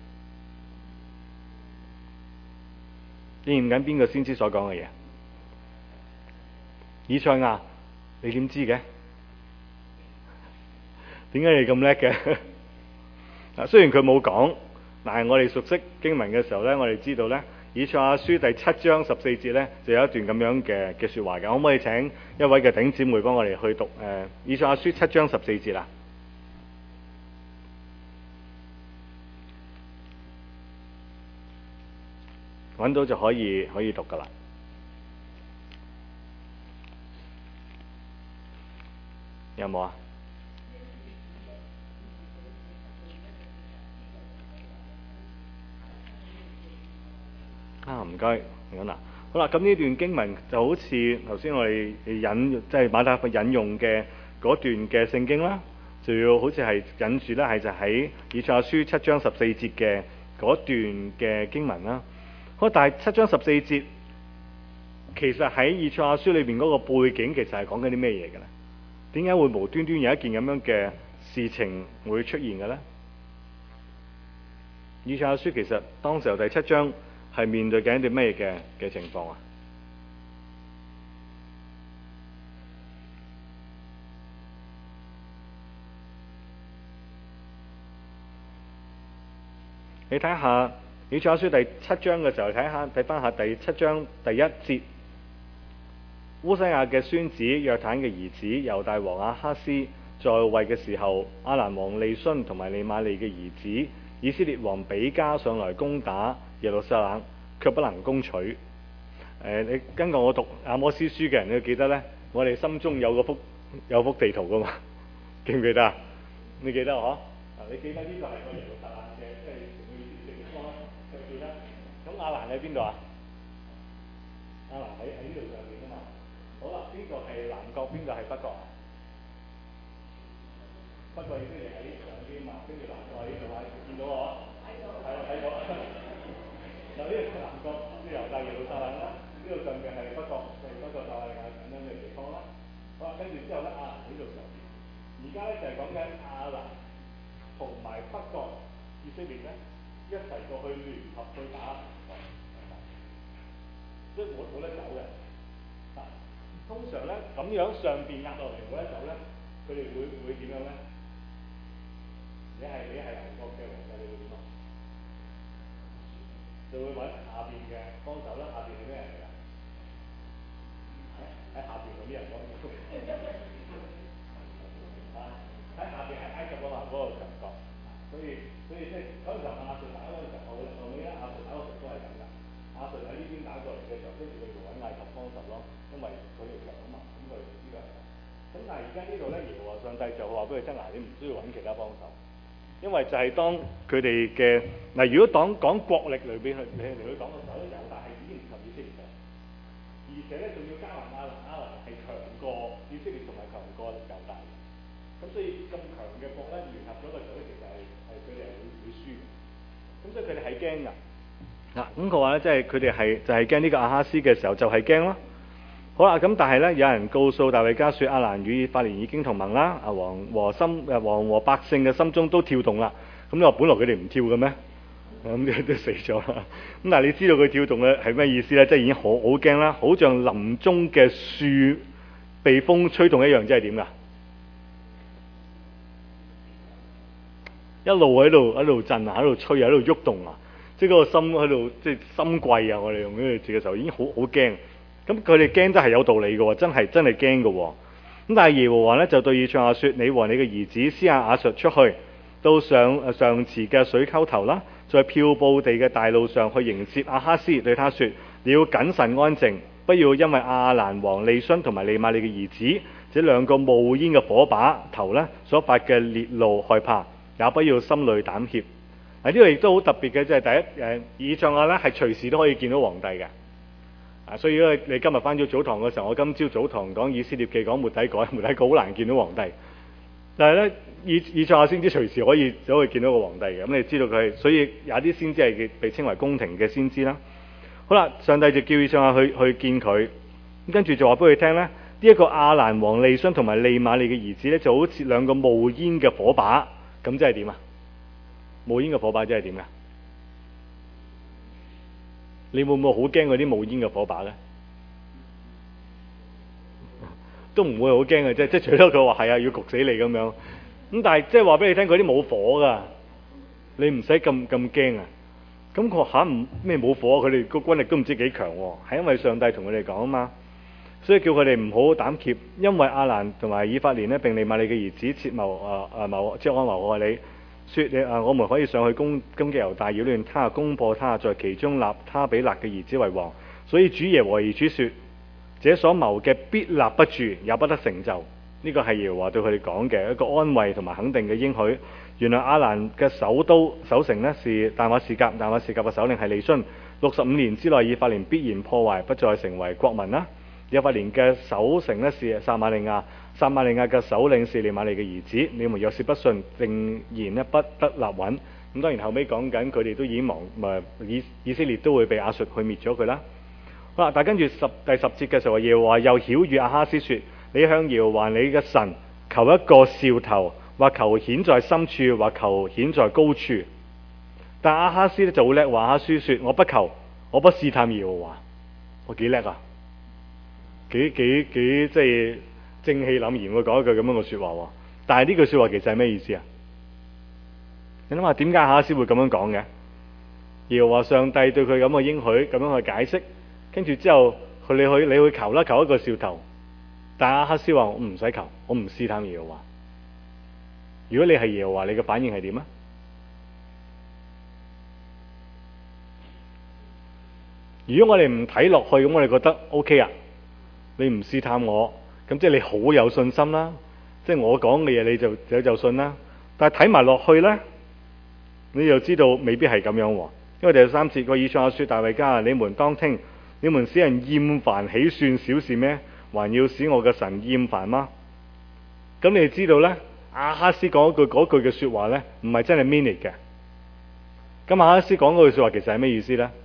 應驗緊邊個先知所講嘅嘢？以賽亞，你點知嘅？點解你咁叻嘅？雖然佢冇講，但係我哋熟悉經文嘅時候呢，我哋知道呢，以賽亞書第7章14節呢，就有一段咁樣嘅說話嘅。可唔可以請一位嘅弟兄姊妹幫我哋去讀以賽亞書7章14節啦？揾到就可以讀噶啦。有冇啊？唔該，咁嗱，好啦，咁呢段經文就好似頭先我哋即係馬太引用嘅嗰段嘅聖經啦，就要好似係引住咧，係就喺以賽亞書7章14節嘅嗰段嘅經文啦。好，但係7章14節其實喺以賽亞書裏邊嗰個背景，其實係講緊啲咩嘢嘅咧？點解會無端端有一件咁樣嘅事情會出現嘅咧？以賽亞書其實當時候第7章係面對緊一啲咩嘅情況啊？你睇下以賽亞書第7章嘅時候，睇翻下第7章第1節，烏西亞嘅孫子約坦嘅兒子猶大王亞哈斯在位嘅時候，亞蘭王利汛同埋利瑪利嘅兒子以色列王比加上來攻打耶路撒冷，卻不能攻取。你跟過我讀阿摩司書嘅人，你要記得呢，我哋心中有幅地圖噶嘛？記唔記得啊？你記得嗬？你記得呢個係個耶路撒冷嘅，即係會地方，就記得。咁亞蘭喺邊度啊？亞蘭喺呢度上面啊嘛。好啦，邊個係南國，邊個係北國？北國以色列喺上邊。 邊嘛，跟住南國喺呢度啊，見到我？睇到。嗱呢個係南國，即係猶大耶路撒冷啦。呢度上邊係北國，北國撒瑪利亞咁樣嘅地方啦。好啦，跟住之後咧，亞蘭喺度上邊。而家咧就係講緊亞蘭同埋北國以色列咧一齊過去聯合去打，即係冇得走嘅。通常咧咁樣上邊壓落嚟冇得走咧，佢哋會點樣咧？你係南國嘅皇帝，你會點啊？就會揾下邊嘅幫手啦。下邊係咩人嚟㗎？喺下邊嗰啲人講喺下邊係埃及啊嘛，嗰個強國。所以即係嗰陣時候亞述打嗰陣時候，後尾咧亞述打嗰時候都係咁㗎。亞述喺呢邊打過嚟嘅時候，跟住佢就揾埃及幫手咯，因為佢哋強啊嘛，咁佢呢個係。咁但係而家呢度咧，耶和華上帝就話俾佢聽嗱，你唔需要揾其他幫手，因為就係當佢哋嘅嗱，如果講國力裏邊去嚟去講嘅時候咧，猶大係已經唔及以色列嘅，而且咧仲要加埋亞蘭係強過以色列同埋強過猶大，咁所以咁強嘅國咧聯合咗嘅時候咧，其實係佢哋係會輸嘅，咁所以佢哋係驚㗎。嗱咁嘅話咧，即係佢哋係就係驚呢個亞哈斯嘅時候就係驚咯。好啦，咁但係咧，有人告訴大衛家說，亞蘭與以法蓮已經同盟啦，王和百姓嘅心中都跳動啦。咁你話本來佢哋唔跳嘅咩？咁都死咗啦。咁但係你知道佢跳動嘅係咩意思咧？即係已經好驚啦，好像林中嘅樹被風吹動一樣，即係點㗎？一路喺度震啊，喺度吹啊，喺度喐動啊，即係嗰個心喺度即係心悸啊！我哋用呢個字嘅時候已經好驚。咁佢哋驚真係有道理嘅喎，真係驚嘅喎。咁但係耶和華咧就對以賽亞說：你和你嘅兒子施亞雅述出去，到上池嘅水溝頭啦，在漂布地嘅大路上去迎接亞哈斯，對他說：你要謹慎安靜，不要因為亞蘭王利汛同埋利瑪利嘅兒子這兩個冒煙嘅火把頭咧所發嘅烈怒害怕，也不要心裏膽怯。呢個亦都好特別嘅，即係第一以賽亞咧係隨時都可以見到皇帝嘅。所以咧，你今日翻咗早堂嘅時候，我今朝早堂講以斯帖記講末底改好難見到皇帝。但係咧，以賽亞先知隨時可以見到個皇帝嘅。咁你知道佢係，所以有啲先知係被稱為宮廷嘅先知啦。好啦，上帝就叫以賽亞去見佢，跟住就話俾佢聽咧，呢一個亞蘭王利汛同埋利瑪利嘅兒子咧，就好似兩個冒煙嘅火把，咁即係點啊？冒煙嘅火把即係點㗎？你會唔會好驚嗰啲冒煙嘅火把咧？都唔會好驚嘅啫，即係除咗佢話係啊，要焗死你咁樣。咁但係即係話俾你聽，嗰啲冇火㗎，你唔使咁驚啊。咁佢話嚇咩冇火？佢哋個軍力都唔知幾強喎，係因為上帝同佢哋講啊嘛。所以叫佢哋唔好膽怯，因為亞蘭同埋以法蓮咧並利瑪利嘅兒子設謀即係安謀害你。說我們可以上去攻擊猶大，擾亂他，攻破他，在其中立他比勒嘅兒子為王。所以主耶和華如此說：這所謀嘅必立不住，也不得成就。呢個係耶和華對佢哋講嘅一個安慰同埋肯定嘅應許。原來亞蘭嘅首城呢是大馬士革，大馬士革嘅首領係利汛。65年之內，以法蓮必然破壞，不再成為國民啦。以法蓮嘅首城呢是撒瑪利亞，撒瑪利亞嘅首領是利瑪利嘅兒子。你們若是不信，定然呢不得立穩。咁當然後尾講緊佢哋都已經以色列都會被亞述去滅咗佢啦。好啦，但係跟住第十節嘅時候，耶和華又曉諭亞哈斯說：你向耶和華你嘅神求一個兆頭，或求顯在深處，或求顯在高處。但亞哈斯咧就好叻，話亞哈斯說：我不求，我不試探耶和華。我幾叻啊！幾即係正氣凜然會講一句咁樣嘅説話喎。但係呢句説話其實係咩意思啊？你諗下點解亞哈斯會咁樣講嘅？耶和華上帝對佢咁嘅應許，咁樣去解釋，跟住之後你去求啦，求一個兆頭。但亞哈斯話：我唔使求，我唔試探耶和華。如果你係耶和華，你嘅反應係點啊？如果我哋唔睇落去，咁我哋覺得 OK 啊？你唔試探我，咁即係你好有信心啦。即係我講嘅嘢，你就信啦。但係睇埋落去呢，你就知道未必係咁樣喎。因為第3節個以賽亞說：大衛家，你們當聽，你們使人厭煩，豈算小事咩？還要使我嘅神厭煩嗎？咁你知道呢， 亞哈斯講嗰句嘅説話呢，唔係真係 mean it 嘅。咁亞哈斯講嗰句説話其實係咩意思呢？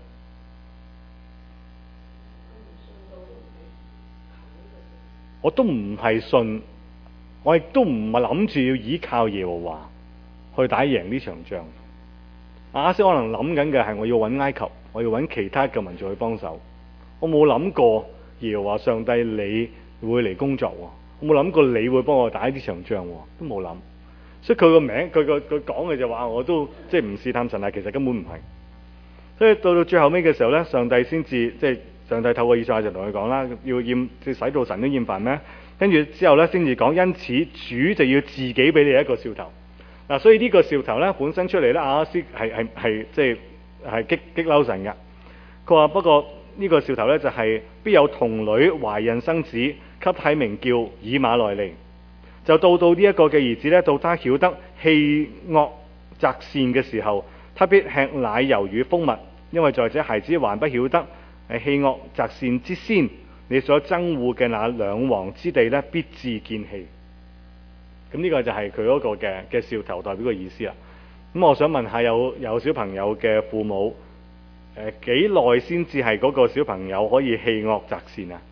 我都唔係信，我亦都唔係諗住要依靠耶和華去打贏呢場仗。亞哈斯可能諗緊嘅係我要揾埃及，我要揾其他嘅民族去幫手。我冇諗過耶和華上帝你會嚟工作喎，我冇諗過你會幫我打呢場仗喎，都冇諗。所以佢個名佢講嘅就話我都即係唔試探神啊，其實根本唔係。所以到最後尾嘅時候呢，上帝先至即係上帝透過以賽亞就同佢講啦，要厭即係使到神都厭煩咩？跟住之後呢，先至講，因此主就要自己俾你一個兆頭。嗱，所以呢個兆頭呢，本身出嚟呢，亞哈斯係即係激嬲神嘅。佢話不過呢個兆頭呢，就係必有童女懷孕生子，給他名叫以馬內利。就到呢一個嘅兒子呢，到他曉得棄惡擇善嘅時候，他必吃奶油與蜂蜜，因為在這孩子還不曉得棄惡擇善之先，你所憎惡嘅那兩王之地呢，必致見棄。咁呢個就係佢嗰個嘅兆頭代表嘅意思啦。咁我想問下有小朋友嘅父母，幾耐先至係嗰個小朋友可以棄惡擇善啊？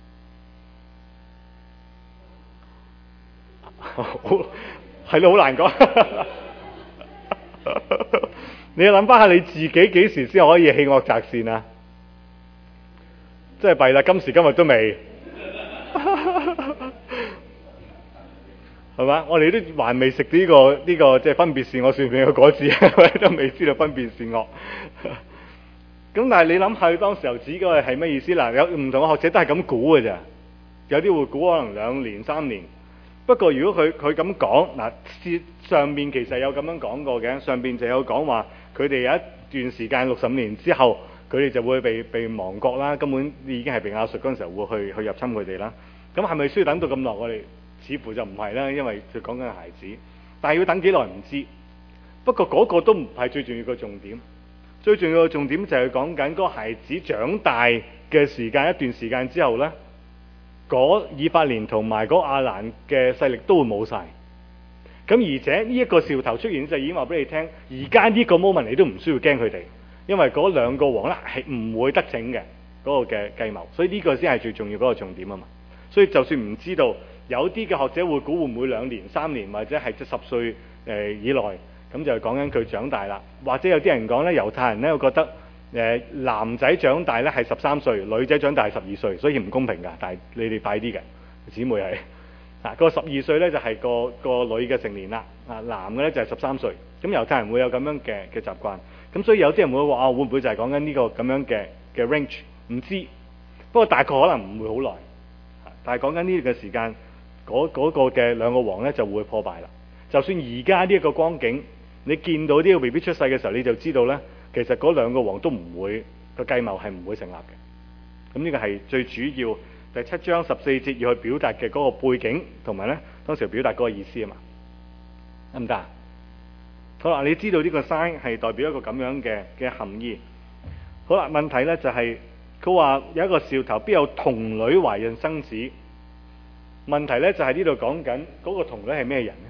係咯，好難講。你要諗翻下你自己幾時先可以棄惡擇善啊？真係弊啦，今時今日都未，係嘛？我哋都還未食呢個即係分別善惡算唔算個果子，都未知道分別善惡。咁但係你諗下，當時候指嗰個係咩意思？嗱，有唔同嘅學者都係咁估嘅咋，有啲會估可能2年3年。不過如果佢咁講，嗱，上面其實有咁樣講過嘅，上邊就有講話佢哋有一段時間65年之後，佢哋就會被亡國啦，根本已經係被亞述嗰陣時候會去入侵佢哋啦。咁係咪需要等到咁耐？我哋似乎就唔係啦，因為佢講緊孩子，但係要等幾耐唔知。不過嗰個都唔係最重要嘅重點，最重要嘅重點就係講緊嗰個孩子長大嘅時間，一段時間之後呢，嗰以法蓮同埋嗰亞蘭嘅勢力都會冇晒。咁而且呢一個兆頭出現就已經話俾你聽，而家呢個 moment 你都唔需要驚佢哋，因為嗰兩個王咧係唔會得逞嘅嗰個嘅計謀，所以呢個先係最重要嗰個重點啊嘛。所以就算唔知道，有啲嘅學者會估會唔會2年3年或者係即10歲以內，咁就講緊佢長大啦。或者有啲人講咧，猶太人咧，我覺得男仔長大咧係13歲，女仔長大係12歲，所以唔公平㗎。但係你哋快啲嘅姊妹係。個12歲咧就係個女嘅成年啦，男嘅咧就係13歲。咁猶太人會有咁樣嘅習慣，咁所以有啲人會話會唔會就係講緊呢個咁樣嘅 range？ 唔知，不過大概可能唔會好耐。但係講緊呢個時間，嗰個嘅兩個王咧就會破敗啦。就算而家呢一個光景，你見到呢個 BB 出世嘅時候，你就知道咧，其實嗰兩個王都唔會個計謀係唔會成立嘅。咁呢個係最主要。第7章14節要去表達嘅嗰個背景，同埋咧當時表達嗰個意思啊嘛，得唔得？好啦，你知道呢個 sign 係代表一個咁樣嘅含義。好啦，問題咧就係佢話有一個兆頭，必有童女懷孕生子。問題咧就係呢度講緊嗰個童女係咩人咧？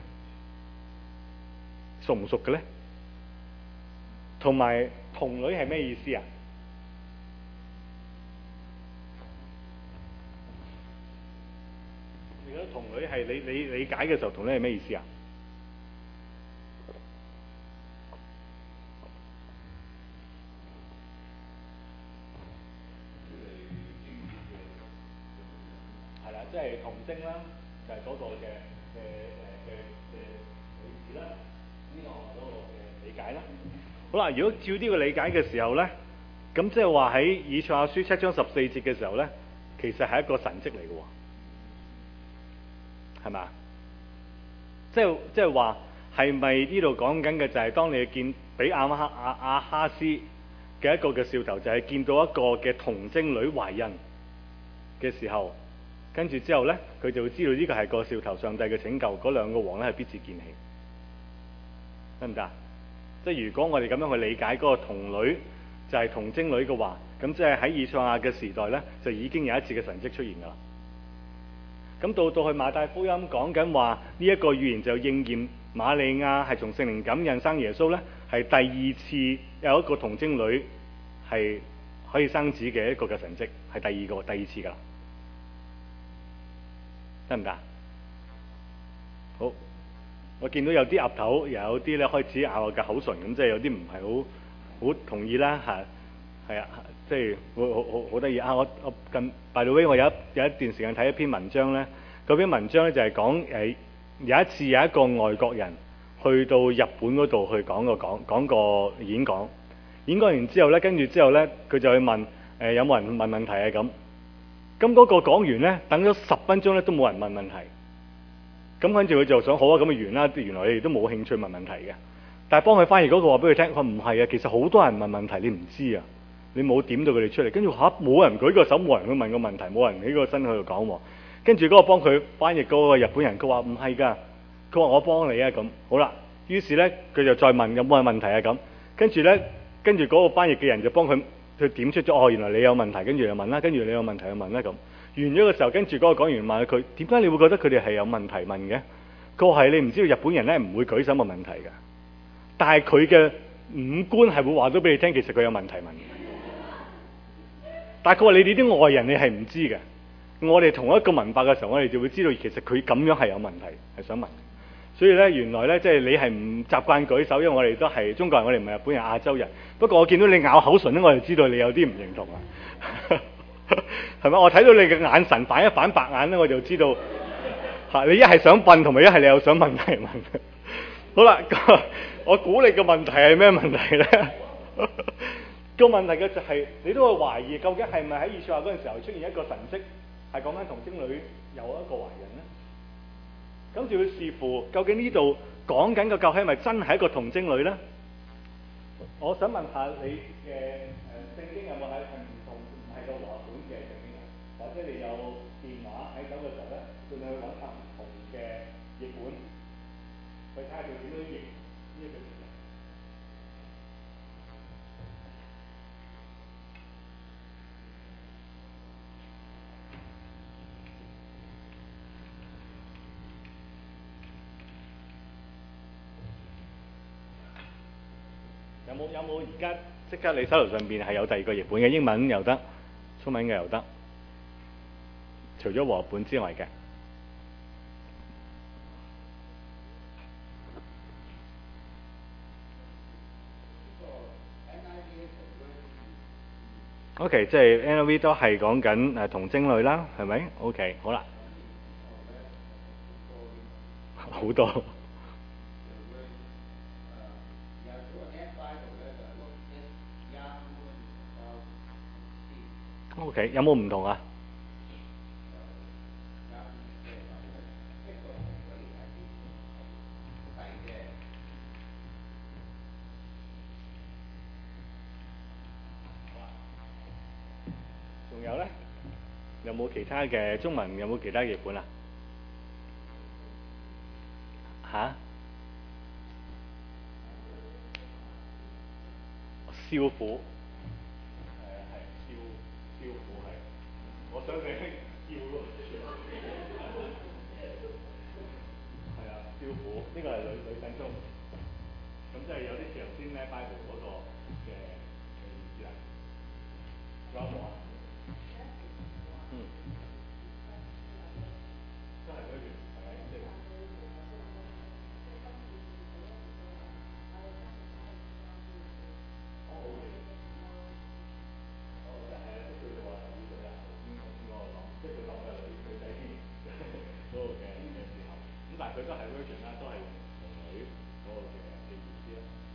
熟唔熟嘅咧？同埋童女係咩意思啊？童女係你理解嘅時候，童女係咩意思啊？係啦，即係童貞啦，就係嗰個嘅女子啦。呢個我嗰個嘅理解啦。好啦，如果照呢個理解嘅時候咧，咁即係話喺以賽亞書7章14節嘅時候咧，其實係一個神蹟嚟嘅喎。係嘛？即係話係咪呢度講緊嘅就係當你見俾亞哈斯嘅一個嘅兆頭，就係見到一個嘅童貞女懷孕嘅時候，跟住之後呢，佢就會知道呢個係個兆頭，上帝嘅拯救，嗰兩個王呢係必致見棄，得唔得？即係如果我哋咁樣去理解嗰個童女就係童貞女嘅話，咁即係喺以賽亞嘅時代呢，就已經有一次嘅神蹟出現㗎啦。 咁到去馬太福音講緊話呢一個預言就應驗，瑪利亞係從聖靈感孕生耶穌呢，係第二次有一個童貞女係可以生子嘅一個嘅神蹟，係第二次㗎啦，得唔得？好，我見到有啲岌頭，又有啲咧開始咬我嘅口唇，咁即係有啲唔係好同意啦嚇，係啊，即係好得意啊！我近 by the way， 我有一段時間睇一篇文章咧，嗰篇文章咧就係講有一次有一個外國人去到日本嗰度去講個演講完之後咧，跟住之後咧佢就去問有冇人問問題啊咁嗰個講完咧，等咗10分鐘咧都冇人問問題。咁跟住佢就想好啊，咁就完啦。原來你哋都冇興趣問問題嘅，但係幫佢翻譯嗰個話俾佢聽，佢話唔係啊，其實好多人問問題，你唔知啊，你冇點到佢哋出嚟。跟住冇人舉個手，冇人去問個問題，冇人起個身喺度講喎。跟住嗰個幫佢翻譯嗰個日本人，佢話唔係㗎，佢話我幫你啊咁。好啦，於是咧佢就再問有冇人問題啊咁。跟住嗰個翻譯嘅人就幫佢點出咗哦，原來你有問題，跟住就問啦，跟住你有問題就問啦咁。完咗嘅時候，跟住嗰個講完問佢點解你會覺得佢哋係有問題問嘅？佢話係你唔知道日本人咧唔會舉手問問題嘅，但係佢嘅五官係會話到俾你聽，其實佢有問題問嘅。但係佢話你哋啲外人你係唔知嘅，我哋同一個文化嘅時候，我哋就會知道其實佢咁樣係有問題，係想問。所以咧原來咧即係你係唔習慣舉手，因為我哋都係中國人，我哋唔係日本人、亞洲人。不過我見到你咬口唇咧，我就知道你有啲唔認同啊。係咪？我睇到你嘅眼神反一反白眼咧，我就知道嚇你一係想笨，同埋一係你又想問題問。好啦，我估你嘅問題係咩問題咧？個問題嘅就係你都會懷疑究竟係咪喺以賽亞嗰陣時候出現一個神蹟，係講緊童貞女有一個懷孕咧？咁就要視乎究竟呢度講緊嘅究竟係咪真係一個童貞女咧？我想問下你嘅聖經有冇喺唔係個和合本嘅聖經啊？或者你有電話喺手嘅時候咧，盡量去揾下唔同嘅譯本，去睇下佢點樣譯呢一個字。有冇而家即刻你手頭上邊係有第二個譯本嘅？英文又得，中文嘅又得，除咗和合本之外嘅。OK， 即係 NIV 都係講緊童貞女啦，係咪 ？OK， 好啦，好多。OK， 有冇唔同啊？仲有咧？有冇其他嘅中文？有冇其他譯本啊？嚇？少婦。少婦係，我想你叫咯。係啊，少婦呢個係女性中，咁即係有啲似頭先咧 Bible 嗰個嘅意思啦。仲有冇啊？都係嗰段係咪？即係。但係佢都係 virgin 啦，都係用童女嗰個嘅意思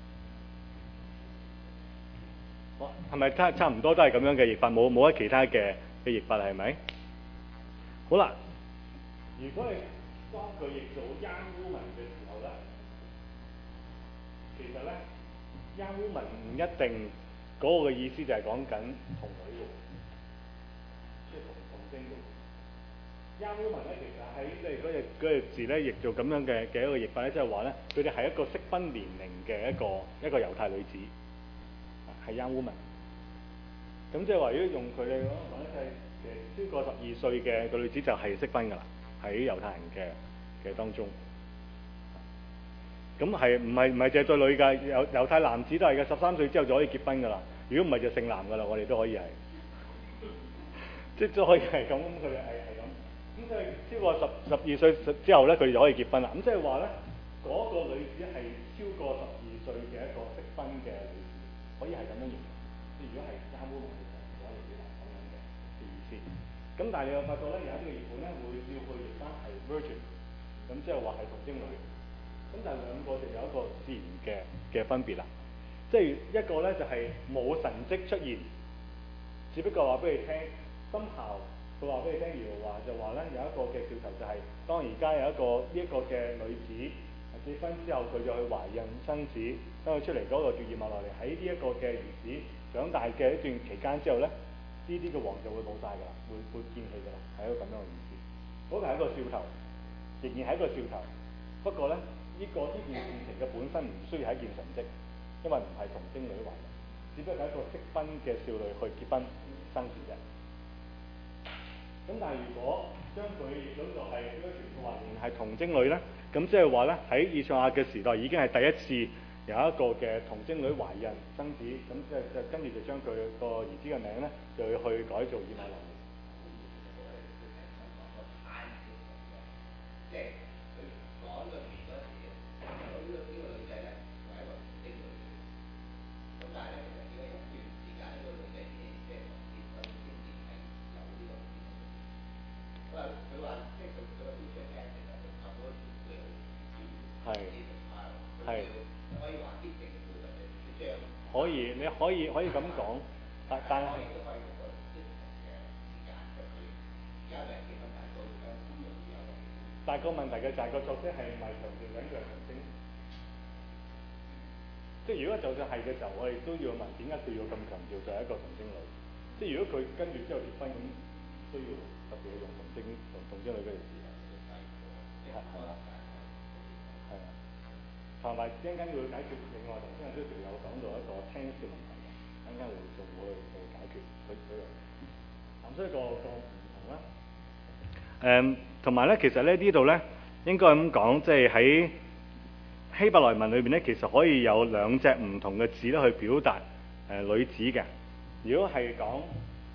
咯。好，係咪差唔多都係咁樣嘅譯法？冇乜其他嘅譯法係咪？好啦，如果你當佢譯做 young woman 嘅時候咧，其實咧 young woman 唔一定嗰個嘅意思就係講緊童女喎，即係童貞喎。young woman 咧，其實喺即係嗰隻字咧，譯做咁樣嘅一個譯法咧，即係話咧，佢哋係一個適婚年齡嘅一個猶太女子，係 young woman。咁即係話，如果用佢哋講咧，其實超過12歲嘅個女子就係適婚㗎啦。 喺猶太人嘅當中。咁係唔係淨係對女㗎？猶太男子都係嘅，13歲之後就可以結婚㗎啦。如果唔係就剩男㗎啦，我哋都可以係，即係都可以係咁。佢哋係咁。咁即係超過12歲之後咧，佢就可以結婚啦。咁即係話咧，嗰個女子係超過12歲嘅一個適婚嘅女子，可以係咁樣形容。即係如果係啱啱嘅時候，就可以表達咁樣嘅意思。咁但係你又發覺咧，有一啲嘅譯本咧會照佢譯翻係 virgin，咁即係話係童貞女。咁但係兩個就有一個自然嘅分別啦。即係一個咧就係冇神跡出現，只不過話俾你聽，深校佢話俾你聽，耶和華就話咧有一個嘅兆頭就係、當而家有一個呢一個嘅女子結婚之後，佢就去懷孕生子，生佢出嚟嗰個叫以馬內利，喺呢一個嘅兒子長大嘅一段期間之後咧，呢啲嘅王就會冇晒㗎啦，會見棄㗎啦，係一個咁樣嘅意思。嗰、個係一個兆頭，仍然係一個兆頭。不過咧，呢件事情嘅本身唔需要係一件神跡，因為唔係童貞女懷孕，只不過係一個適婚嘅少女去結婚生子啫。咁但係如果將佢譯到做係呢個傳統話仍然係童貞女咧，咁即係話咧喺以賽亞嘅時代已經係第一次有一個嘅童貞女懷孕生子，咁即係跟住就將佢個兒子嘅名咧就要去改做以馬內利。即係佢講個詞嗰時，呢個女仔咧係一個童貞女，咁但係咧其實點解一段時間呢個女仔先即係結婚先至係有呢個結婚？佢話即係佢個標準咧，其實就差唔多會有係可以話必定會或者即係可以，你可以咁講，但係。但係個問題嘅就係個作者係咪強調緊佢係童貞？即係如果就算係嘅時候，我哋都要問點解佢要咁強調就係一個童貞女？即係如果佢跟住之後結婚咁，需要特別用童貞女嗰條字係啦，係啊，同埋一陣間會解決另外頭先阿 Jojo 有講到一個 tense 嘅問題嘅，一陣間會仲會去解決佢樣。咁所以個唔同啦。同埋咧，其實咧呢度咧應該咁講，即係喺希伯來文裏邊咧，其實可以有兩隻唔同嘅字咧去表達女子嘅。如果係講，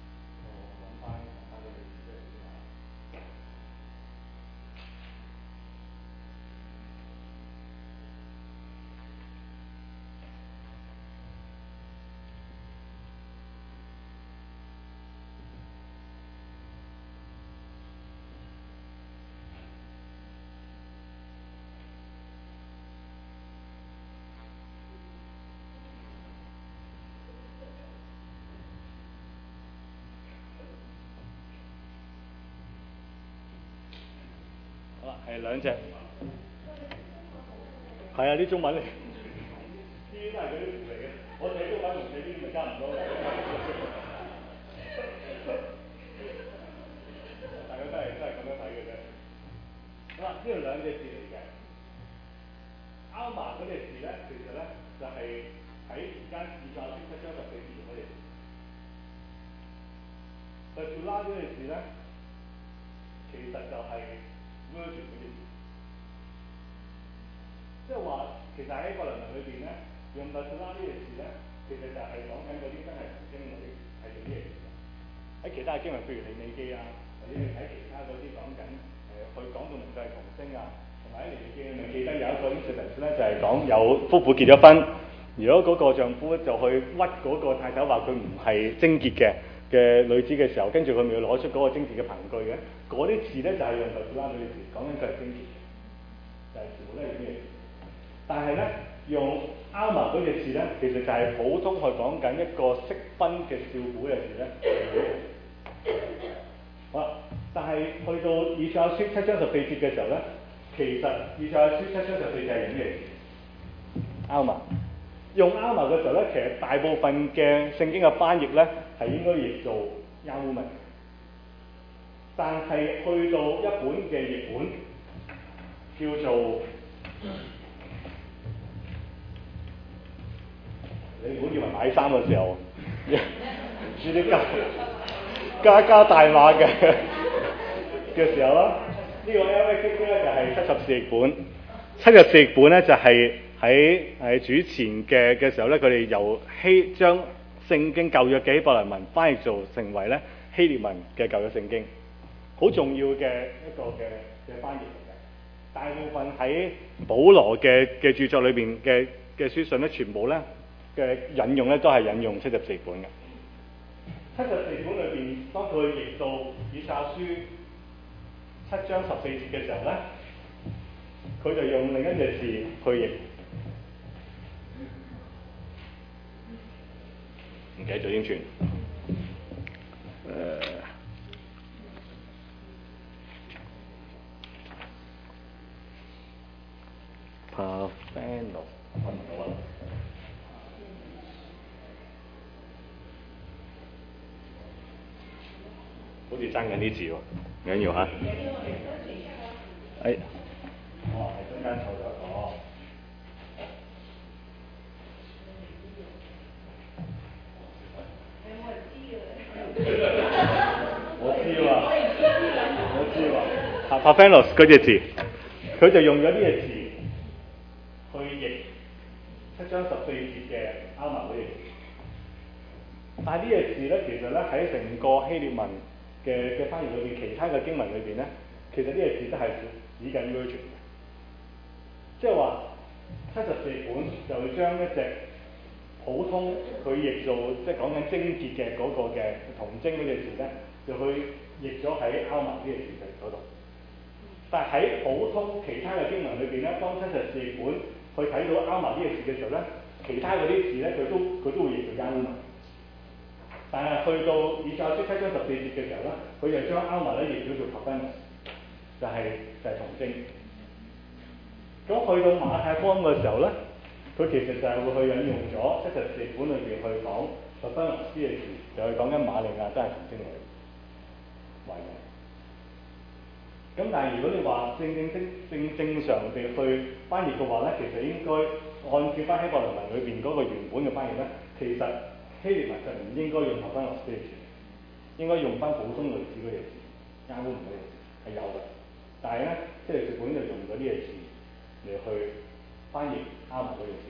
係兩隻，係啊，啲中文嚟，呢啲都係嗰啲詞嚟嘅。我寫中文同寫呢啲咪差唔多嘅。大家都係咁樣睇嘅啫。好啦，呢度兩隻字嚟嘅。Alma 嗰隻字咧，其實咧就係喺而家以賽亞書7章14節嗰隻字。但係 Tula 嗰隻字咧，其實就係 virgin 嗰隻字。即係話，其實喺個倫文裏邊咧，用到 Tula 呢隻字咧，其實就係講緊嗰啲真係童貞女係用呢隻字。喺其他嘅經文，譬如利未記啊，或者你睇其他嗰啲講緊佢講到明就係童貞啊，同埋喺利未記裏面記得有一個 incident 咧，就係講有夫婦結咗婚，如果嗰個丈夫就去屈嗰個太太話佢唔係貞潔嘅女子嘅時候，跟住佢咪要攞出嗰個貞潔嘅憑據嘅，嗰啲字咧就係用到 Tula 嗰啲字，講緊佢係貞潔嘅，就係全部都係呢啲字。但係咧，用 Alma 嗰隻字咧，其實就係普通去講緊一個適婚嘅少婦嘅字咧。好啦，但係去到以賽亞書7章14節嘅時候咧，其實以賽亞書7章14節係用咩字 ？Alma 用 Alma 嘅時候咧，其實大部分嘅聖經嘅翻譯咧係應該譯做 young woman， 但係去到一本嘅譯本叫做你唔好以為買衫嘅時候，呢啲加大碼嘅時候啦， 呢個 LXX 咧就係七十士譯本，七十士譯本咧就係喺主前嘅時候咧，佢哋由將聖經舊約嘅希伯來文翻譯做成為咧希臘文嘅舊約聖經，好重要嘅一個嘅翻譯嚟嘅。大部分喺保羅嘅著作裏邊嘅書信咧，全部咧嘅引用咧都係引用七十士譯本嘅。七十士譯本裏邊，當佢譯到以賽亞書7章14節嘅時候咧，佢就用另一隻字去譯。唔記得咗點串。Parfeno 揾唔到啊！好似爭緊啲字喎，唔緊要嚇。係中間錯咗一個。我知喎，Parthenos 嗰隻字，佢就用咗呢個字去譯7章14節嘅歐盟嗰隻字。但係呢個字咧，其實咧喺成個希臘文嘅翻譯裏邊，其他嘅經文裏邊咧，其實呢個字都係指緊 virgin 嘅，即係話70士譯本就會將一隻普通佢譯做即係講緊貞潔嘅嗰個嘅童貞嗰隻字咧，就去譯咗喺歐盟呢個字嗰度。但係喺普通其他嘅經文裏邊咧，當70士譯本去睇到歐盟呢個字嘅時候咧，其他嗰啲字咧佢都會譯做歐盟。但係去到以賽亞書7章14節嘅時候咧，佢就將歐盟咧譯咗做 Parthenos， 就係童貞。咁去到馬太福音嘅時候咧，佢其實就係會去引用咗70士譯本裏邊去講 Parthenos 呢個字，就係講緊瑪利亞都係童貞女懷孕。咁但係如果你話正常地去翻譯嘅話咧，其實應該按照翻希伯來文裏邊嗰個原本嘅翻譯咧，其實希臘文就唔應該用 Parthenos 呢個字，應該用翻普通女子嗰個字，啱唔啱係有嘅。但係咧，即係譯本就用咗呢個字嚟去翻譯啱嗰個字。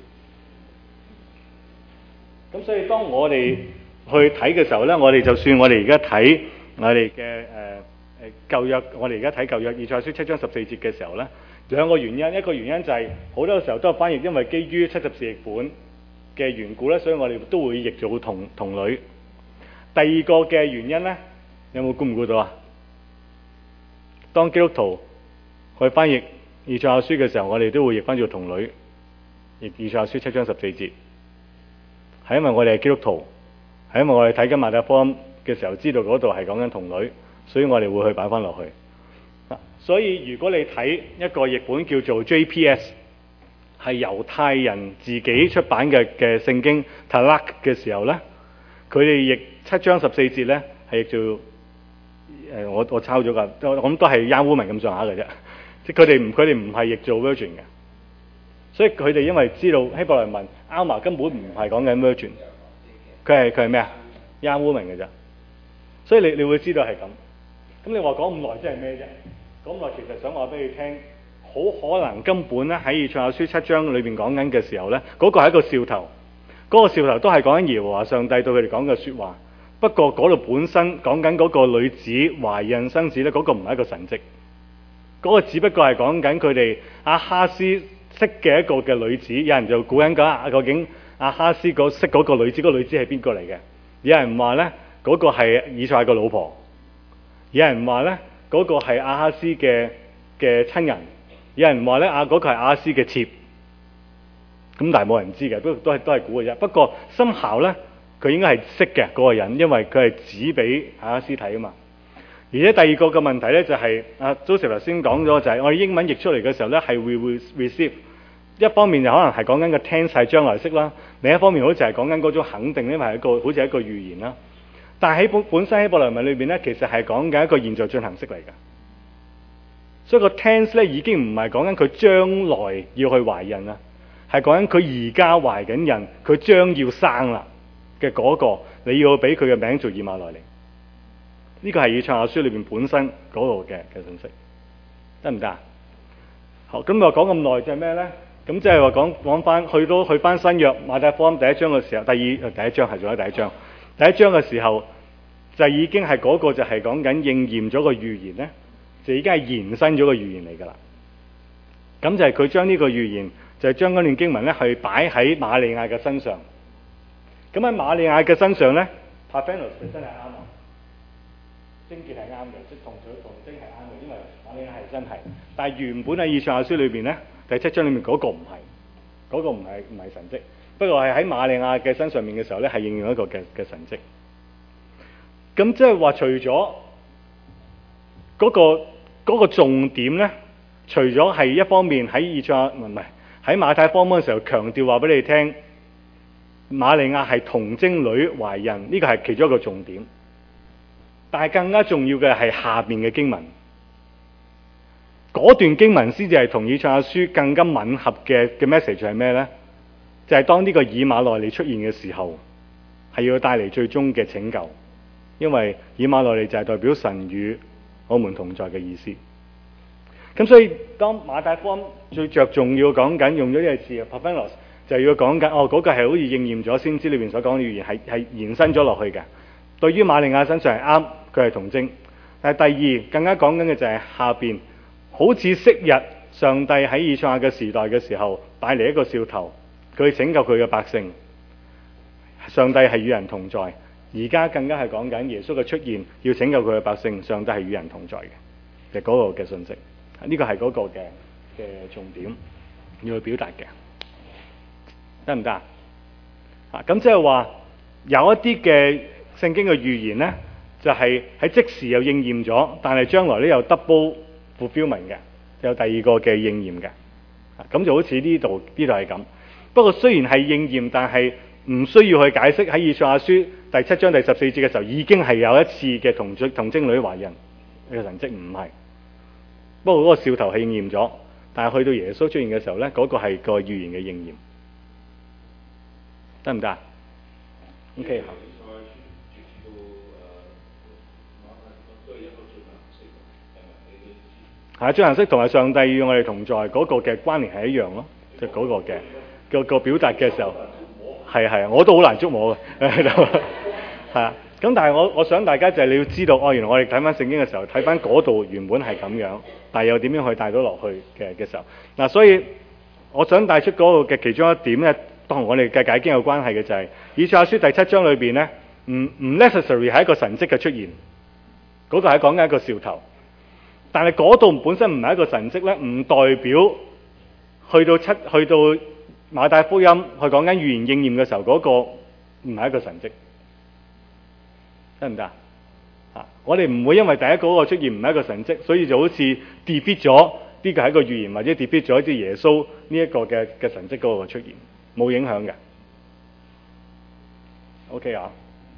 咁所以當我哋去睇嘅時候咧，我哋就算我哋而家睇我哋嘅舊約，我哋而家睇舊約以賽亞書7章14節嘅時候咧，兩個原因，一個原因就係好多時候都係翻譯，因為基於70士譯本嘅緣故咧，所以我哋都會譯做童女。第二個嘅原因咧，有冇估唔估到啊？當基督徒去翻譯以賽亞書嘅時候，我哋都會譯翻做童女，譯以賽亞書7章14節，係因為我哋係基督徒，係因為我哋睇緊馬太福音嘅時候知道嗰度係講緊童女，所以我哋會去擺翻落去。所以如果你睇一個譯本叫做 JPS， 係猶太人自己出版嘅聖經 Tanakh 嘅時候咧，佢哋譯7章14節咧係譯做我抄咗㗎，我諗都係 Yahoo 文咁上下嘅啫，即係佢哋唔係譯做 Virgin 嘅，所以佢哋因為知道希伯來文 Alma 根本唔係講緊 Virgin， 佢係咩啊 Yahoo 文嘅啫，所以你會知道係咁。咁你話講咁耐即係咩啫？講咁耐其實想話俾你聽，好可能根本咧喺以賽亞書7章裏邊講緊嘅時候咧，嗰個係一個兆頭，嗰個兆頭都係講緊耶和華上帝對佢哋講嘅説話。不過嗰度本身講緊嗰個女子懷孕生子咧，嗰個唔係一個神蹟，嗰個只不過係講緊佢哋亞哈斯識嘅一個嘅女子。有人就估緊講究竟亞哈斯識嗰個女子，嗰個女子係邊個嚟嘅？有人話咧嗰個係以賽亞嘅老婆，有人話咧嗰個係亞哈斯嘅親人，有人話咧嗰個係亞哈斯嘅妾。咁但係冇人知嘅，都係估嘅啫。不過somehow咧，佢應該係識嘅嗰個人，因為佢係指俾亞哈斯睇啊嘛。而且第二個嘅問題咧就係Joseph 頭先講咗，就係我哋英文譯出嚟嘅時候咧係會 receive。一方面就可能係講緊個 tense 係將來式啦，另一方面好似係講緊嗰種肯定，因為係好似係一個預言啦。但係喺本身希伯來文裏邊咧，其實係講緊一個現在進行式嚟嘅，所以個 tense 咧已經唔係講緊佢將來要去懷孕啦，係講緊佢而家懷緊孕，佢將要生啦嘅嗰個，你要俾佢嘅名做以馬內利。呢個係以賽亞書裏邊本身嗰度嘅信息。 得唔得啊？好，咁我講咁耐就係咩咧？咁即係話講翻去翻新約馬太福音第一章嘅時候，第一章係仲有第一章嘅時候，就已經係嗰個就係講緊應驗咗個預言咧，就已經係延伸咗個預言嚟㗎啦。咁就係佢將呢個預言就係將嗰段經文咧去擺喺瑪利亞嘅身上。咁喺瑪利亞嘅身上咧 Parthenos 佢真係啱啊，貞潔係啱嘅，即係同貞係啱嘅，因為瑪利亞係真係。但係原本喺以賽亞書裏邊咧，第7章裏面嗰個唔係，嗰個唔係神蹟。不過係喺瑪利亞嘅身上面嘅時候咧，係應驗一個嘅神蹟。咁即係話除咗嗰個重點咧，除咗係一方面喺以賽亞唔係喺馬太福音嘅時候強調話俾你聽，瑪利亞係童貞女懷孕，呢個係其中一個重點。但係更加重要嘅係下邊嘅經文，嗰段經文先至係同以賽亞書更加吻合嘅 message 係咩呢？就係當呢個以馬內利出現嘅時候，係要帶嚟最終嘅拯救，因為以馬內利就係代表神與我們同在嘅意思。咁所以當馬太福音最着重要講緊用咗呢個字 Parthenos 就要講緊嗰個係好似應驗咗先知裏邊所講嘅預言，係延伸咗落去嘅。對於瑪利亞身上係啱，佢係童貞。但係第二更加講緊嘅就係下邊，好似昔日上帝喺以賽亞嘅時代嘅時候帶嚟一個兆頭，佢拯救佢嘅百姓。上帝係與人同在，而家更加係講緊耶穌嘅出現，要拯救佢嘅百姓。上帝係與人同在嘅嗰個嘅信息，呢個係嗰個嘅重點要去表達嘅，得唔得啊？咁即係話有一啲嘅聖經嘅預言呢，就係喺即時又應驗咗，但係將來呢又 double fulfillment 嘅，有第二個嘅應驗嘅。咁就好似呢度係咁。不過雖然係應驗，但係唔需要去解釋。喺以賽亞書第7章第14節嘅時候，已經係有一次嘅童貞女懷孕呢個神蹟，唔係。不過嗰個兆頭係應驗咗，但係去到耶穌出現嘅時候呢，嗰個係個預言嘅應驗，得唔得？OK。係進行式同埋上帝與我哋同在嗰個嘅關聯係一樣咯，即係嗰個嘅個表達嘅時候，係我都好難捉摸嘅，係啊。咁但係我想大家就係你要知道，原來我哋睇翻聖經嘅時候，睇翻嗰度原本係咁樣，但係又點樣去帶到落去嘅時候，嗱，所以我想帶出嗰個嘅其中一點咧，當我哋嘅解經有關係嘅就係以賽亞書第7章裏邊咧，唔 necessary 係一個神蹟嘅出現，嗰個係講緊一個兆頭。但係嗰度本身唔係一個神蹟咧，唔代表去到馬太福音去講緊預言應驗嘅時候，嗰個唔係一個神蹟，得唔得啊？我哋唔會因為第一個出現唔係一個神蹟，所以就好似 defeat 咗呢個係一個預言，或者 defeat 咗啲耶穌呢一個嘅神蹟嗰個出現，冇影響嘅。OK 啊？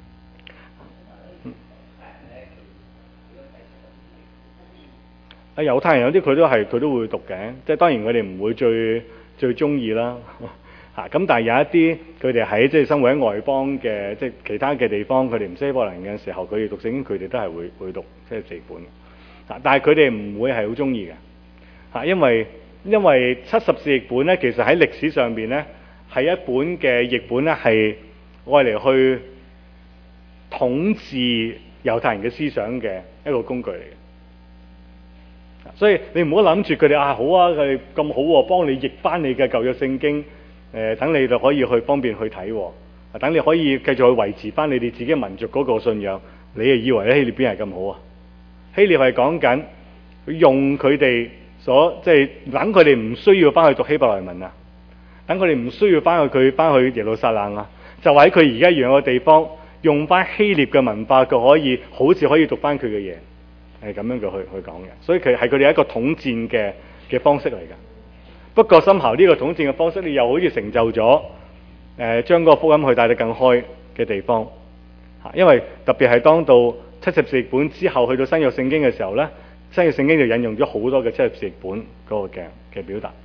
猶太人有啲佢都會讀嘅，即係當然佢哋唔會最中意啦嚇。咁但係有一啲佢哋喺即係生活喺外邦嘅即係其他嘅地方，佢哋唔識希伯來文嘅時候，佢哋讀聖經佢哋都係會讀即係4本嚇。但係佢哋唔會係好中意嘅嚇，因為70士譯本咧，其實喺歷史上邊咧係一本嘅譯本咧，係愛嚟去統治猶太人嘅思想嘅一個工具嚟嘅。所以你唔好諗住佢哋好啊，佢哋咁好喎，幫你譯翻你嘅舊約聖經，等你就可以去方便去睇喎，等你可以繼續去維持翻你哋自己民族嗰個信仰。你係以為咧希臘邊係咁好啊？希臘係講緊用佢哋即係等佢哋唔需要翻去讀希伯來文啊，等佢哋唔需要翻去耶路撒冷啊，就喺佢而家養嘅地方用翻希臘嘅文化，佢好似可以讀翻佢嘅嘢。係咁樣去講嘅，所以佢哋一個統戰嘅方式嚟㗎。不過深效呢個統戰嘅方式，你又好似成就咗將嗰個福音去帶得更開嘅地方嚇。因為特別係當到70士譯本之後，去到新約聖經嘅時候咧，新約聖經就引用咗好多嘅70士譯本嗰個嘅表達。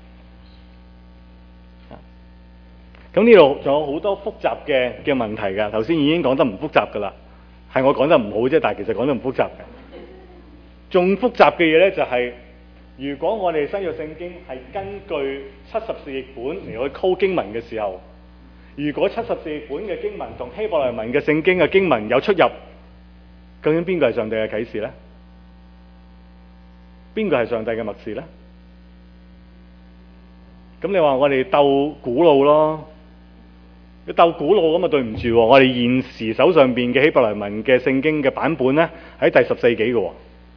咁呢度仲有好多複雜嘅問題㗎。頭先已經講得唔複雜㗎啦，係我講得唔好啫，但係其實講得唔複雜嘅。仲複雜嘅嘢咧就係如果我哋新約聖經係根據74譯本嚟去溝經文嘅時候，如果74譯本嘅經文同希伯來文嘅聖經嘅經文有出入，究竟邊個係上帝嘅啟示呢？邊個係上帝嘅默示呢？咁你話我哋鬥古老咯？你鬥古老咁啊，對唔住，我哋現時手上邊嘅希伯來文嘅聖經嘅版本呢，喺第10世紀嘅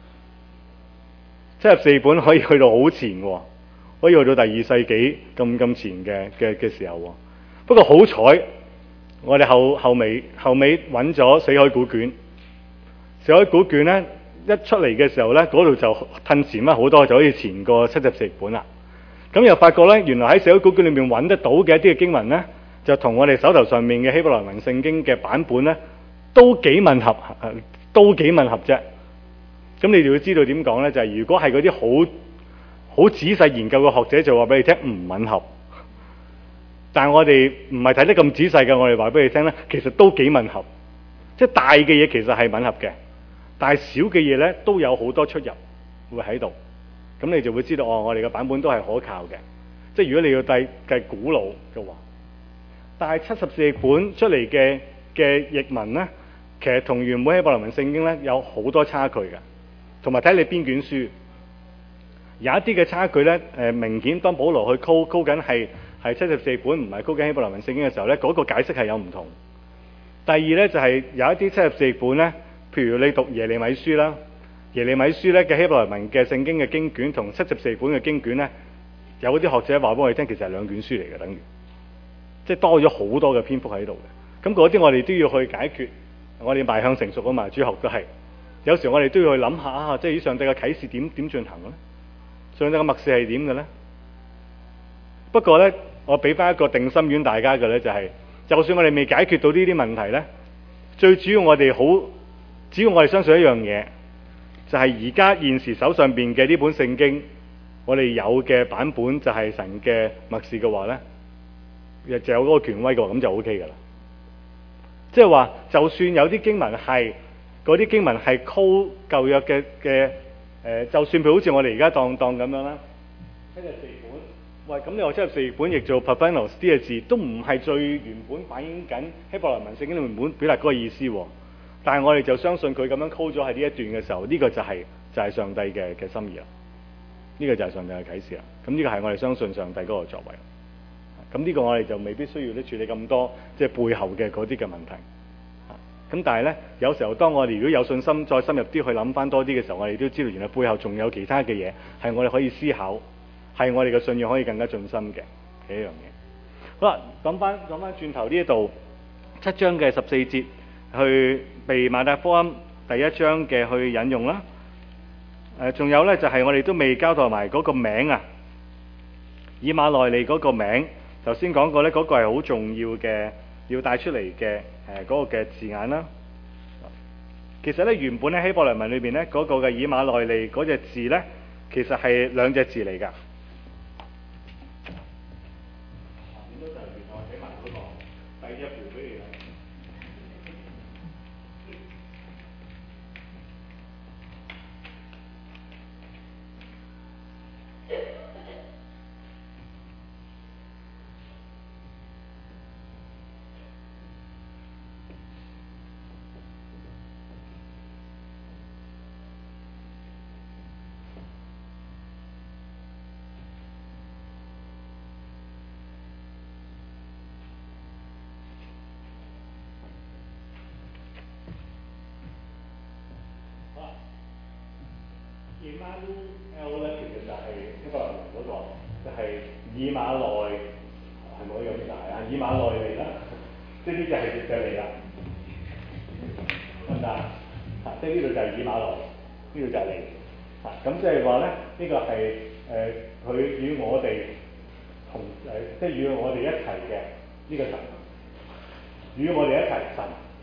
，74本可以去到好前嘅，可以去到第2世紀咁前嘅時候。不過好彩，我哋後尾揾咗死海古卷，死海古卷呢，一出嚟嘅時候呢，嗰度就褪前咗好多，就好似前個74譯本啦。咁又發覺呢，原來喺死海古卷裏面揾得到嘅一啲嘅經文呢，就同我哋手頭上面嘅希伯來文聖經嘅版本呢，都幾吻合啫。咁你就要知道點講呢？就係如果係嗰啲好仔細研究嘅學者，就話俾你聽唔吻合。但係我哋唔係睇得咁仔細嘅，我哋話俾你聽呢，其實都幾吻合。即係大嘅嘢其實係吻合嘅，但係小嘅嘢呢，都有好多出入會喺度。咁你就會知道我哋嘅版本都係可靠嘅。即係如果你要計古老嘅話，但係74譯本出嚟嘅譯文呢，其實同原本希伯來文聖經呢有好多差距嘅，同埋睇你邊卷書，有一啲嘅差距呢，明顯當保羅去溝緊係74譯本，唔係溝緊希伯來文聖經嘅時候呢，嗰個解釋係有唔同。第二呢，就係有一啲74譯本呢，譬如你讀耶利米書啦，耶利米書呢嘅希伯來文嘅聖經嘅經卷同74譯本嘅經卷呢，有啲學者話俾我哋聽，其實係兩卷書嚟嘅，等於即係多咗好多嘅篇幅喺度嘅。咁嗰啲我哋都要去解決，我哋邁向成熟啊嘛，主學都係。有時我哋都要去諗下即係上帝嘅啟示點進行嘅咧？上帝嘅默示係點嘅咧？不過咧，我俾翻一個定心丸大家嘅咧，就係就算我哋未解決到呢啲問題咧，最主要只要我哋相信一樣嘢，就係而家現時手上邊嘅呢本聖經，我哋有嘅版本就係神嘅默示嘅話咧，就有嗰個權威嘅話，咁就 OK 噶啦。即係話，就算有啲經文係嗰啲經文係溝舊約嘅就算譬如好似我哋而家當咁樣啦，74本，喂，咁你話74本譯做 Papyrus 啲嘅字，都唔係最原本反映緊希伯來文聖經裏面表達嗰個意思喎。但係我哋就相信佢咁樣溝咗喺呢一段嘅時候，呢個就係上帝嘅心意啦。呢個就係上帝嘅啟示啦。咁呢個係我哋相信上帝嗰個作為。咁呢個我哋就未必需要處理咁多即係背後嘅嗰啲嘅問題。咁但係呢，有時候當我哋如果有信心再深入啲去諗翻多啲嘅時候，我哋都知道原來背後仲有其他嘅嘢係我哋可以思考，係我哋嘅信仰可以更加進深嘅一樣嘢。好啦，講翻轉頭呢一度7章嘅14節去被馬太福音第1章嘅去引用啦。仲有呢，就係我哋都未交代埋嗰個名啊，以馬內利嗰個名，頭先講過呢，嗰個係好重要嘅，要帶出嚟嘅嗰個嘅字眼啦。其實呢，原本喺希伯來文裏邊呢，嗰個嘅以馬內利嗰隻字呢，其實係兩隻字嚟㗎。Emmanuel 咧，其實就係希伯來文嗰個，就係以馬內，係咪可以咁解啊？以馬內利啦，即係呢隻係絕對嚟啦，得唔得啊？即係呢度就係以馬內，呢度就係利。咁即係話咧，呢個係佢與我哋同即係與我哋一齊嘅呢個神，與我哋一齊神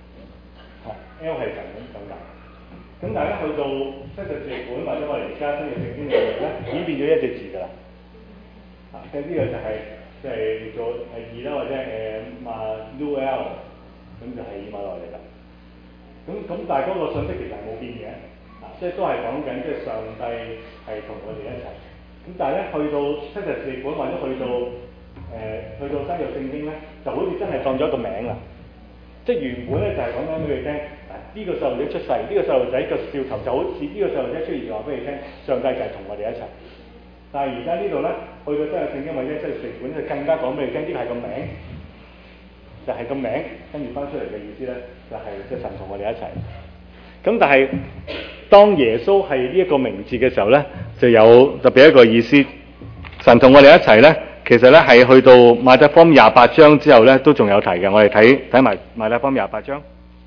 ，L 係神咁解。咁大家去到74譯本或者我哋而家新嘅聖經裏面咧，演變咗一隻字㗎啦。即係呢個就係即係做2啦，或者Emmanuel，咁就係以馬內利啦。咁但係嗰個信息其實係冇變嘅。 即係都係講緊即係上帝係同我哋一齊。咁但係咧去到七十士本或者去到新約聖經咧，就好似真係當咗一個名啦。即係原本咧就係講緊俾你聽，呢個細路仔出世，呢個細路仔個兆頭就好似呢個細路仔出現就話俾你聽，上帝就係同我哋一齊。但係而家呢度咧，去到新約聖經或者新約聖本就更加講俾你聽，呢個係個名，就係個名，跟住翻出嚟嘅意思咧，就係即係神同我哋一齊。咁但係當耶穌係呢一個名字嘅時候咧，就有特別一個意思，神同我哋一齊咧。其實咧係去到馬太福音28章之後咧，都仲有提嘅。我哋睇埋馬太福音28章。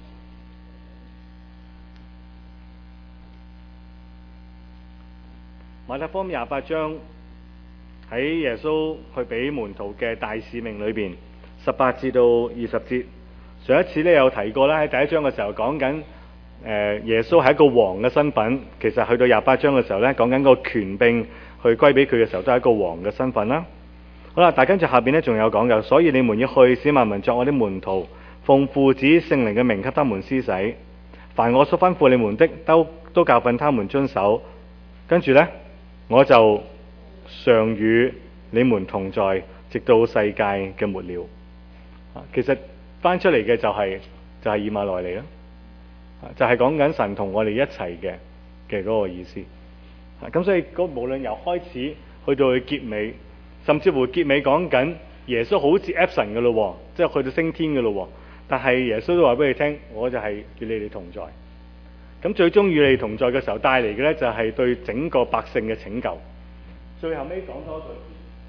馬太福音28章喺耶穌去俾門徒嘅大使命裏邊，18至到20節。上一次咧有提過啦，喺第一章嘅時候講緊耶穌係一個王嘅身份。其實去到28章嘅時候咧，講緊個權柄去歸俾佢嘅時候，都係一個王嘅身份啦。好啦，但跟住下邊咧仲有講嘅，所以你們要去，使萬民作我的門徒，奉父子聖靈嘅名給他們施洗，凡我所吩咐你們的，都教訓他們遵守。跟住呢，我就常與你們同在，直到世界嘅末了。其實翻出嚟嘅就係以馬內利啦，就係講緊神同我哋一齊嘅嗰個意思。咁所以無論由開始去到佢結尾。甚至乎結尾講緊耶穌好似 absent 嘅咯，即係去到升天嘅咯。但係耶穌都話俾你聽，我就係與你哋同在。咁最終與你哋同在嘅時候帶嚟嘅咧，就係對整個百姓嘅拯救。最後尾講多句，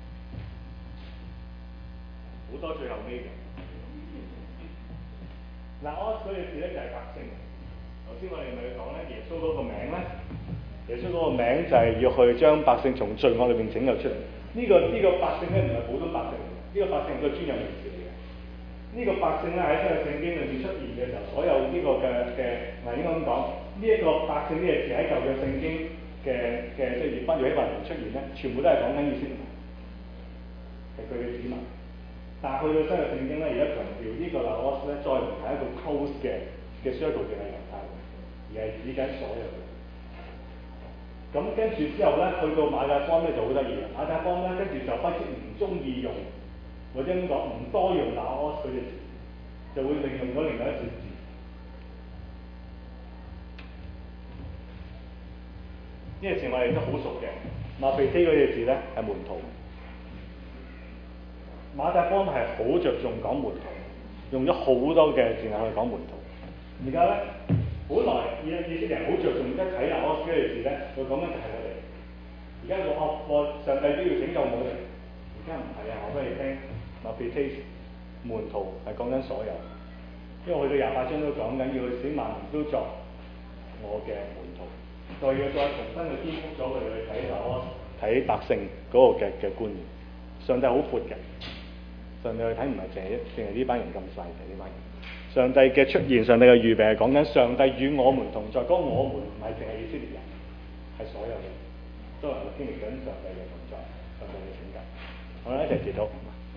好多最後尾嘅。嗱，我嗰件事咧就係百姓。頭先我哋咪講咧，耶穌嗰個名咧，耶穌嗰個名就係要去將百姓從罪惡裏邊拯救出嚟。呢個百姓咧唔係普通百姓，呢個百姓係個專有名詞嚟嘅。呢個百姓咧喺新約聖經裏面出現嘅時候，所有呢個嘅應該咁講，呢一個百姓呢個字喺舊約聖經嘅即係列翻喺文出現咧，全部都係講緊以色列人，係佢嘅子民。但係去到新約聖經咧，而家強調呢個 Laos 咧，再唔係一個 close 嘅 circle 嘅猶太人，而係指緊所有嘅。咁跟住之後咧，去到馬太福音咧就好得意啦。馬太福音咧跟住就開始唔中意用，或者咁講唔多用拿俄斯佢哋字，就會利用咗另外一隻字。呢個字我哋都好熟嘅，馬腓基嗰隻字咧係門徒。馬太福音係好着重講門徒，用咗好多嘅字眼去講門徒。而家咧，本來以色列人好着重一睇拿俄斯嗰隻字咧，佢講緊就係我哋。而家我上帝都要拯救我哋，而家唔係啊！我俾你聽，馬腓基門徒係講緊所有，因為去到28章都講緊要去使萬民都作我嘅門徒，再重新去顛覆咗佢哋去睇拿俄斯睇百姓嗰個嘅觀念。上帝好闊嘅，上帝去睇唔係淨係呢班人咁細嘅呢班人。上帝嘅出現，上帝嘅預備係講緊上帝與我們同在。嗰個我們唔係淨係以色列人，係所有人都能夠經歷緊上帝嘅同在，上帝嘅拯救。好啦，一齊祈禱。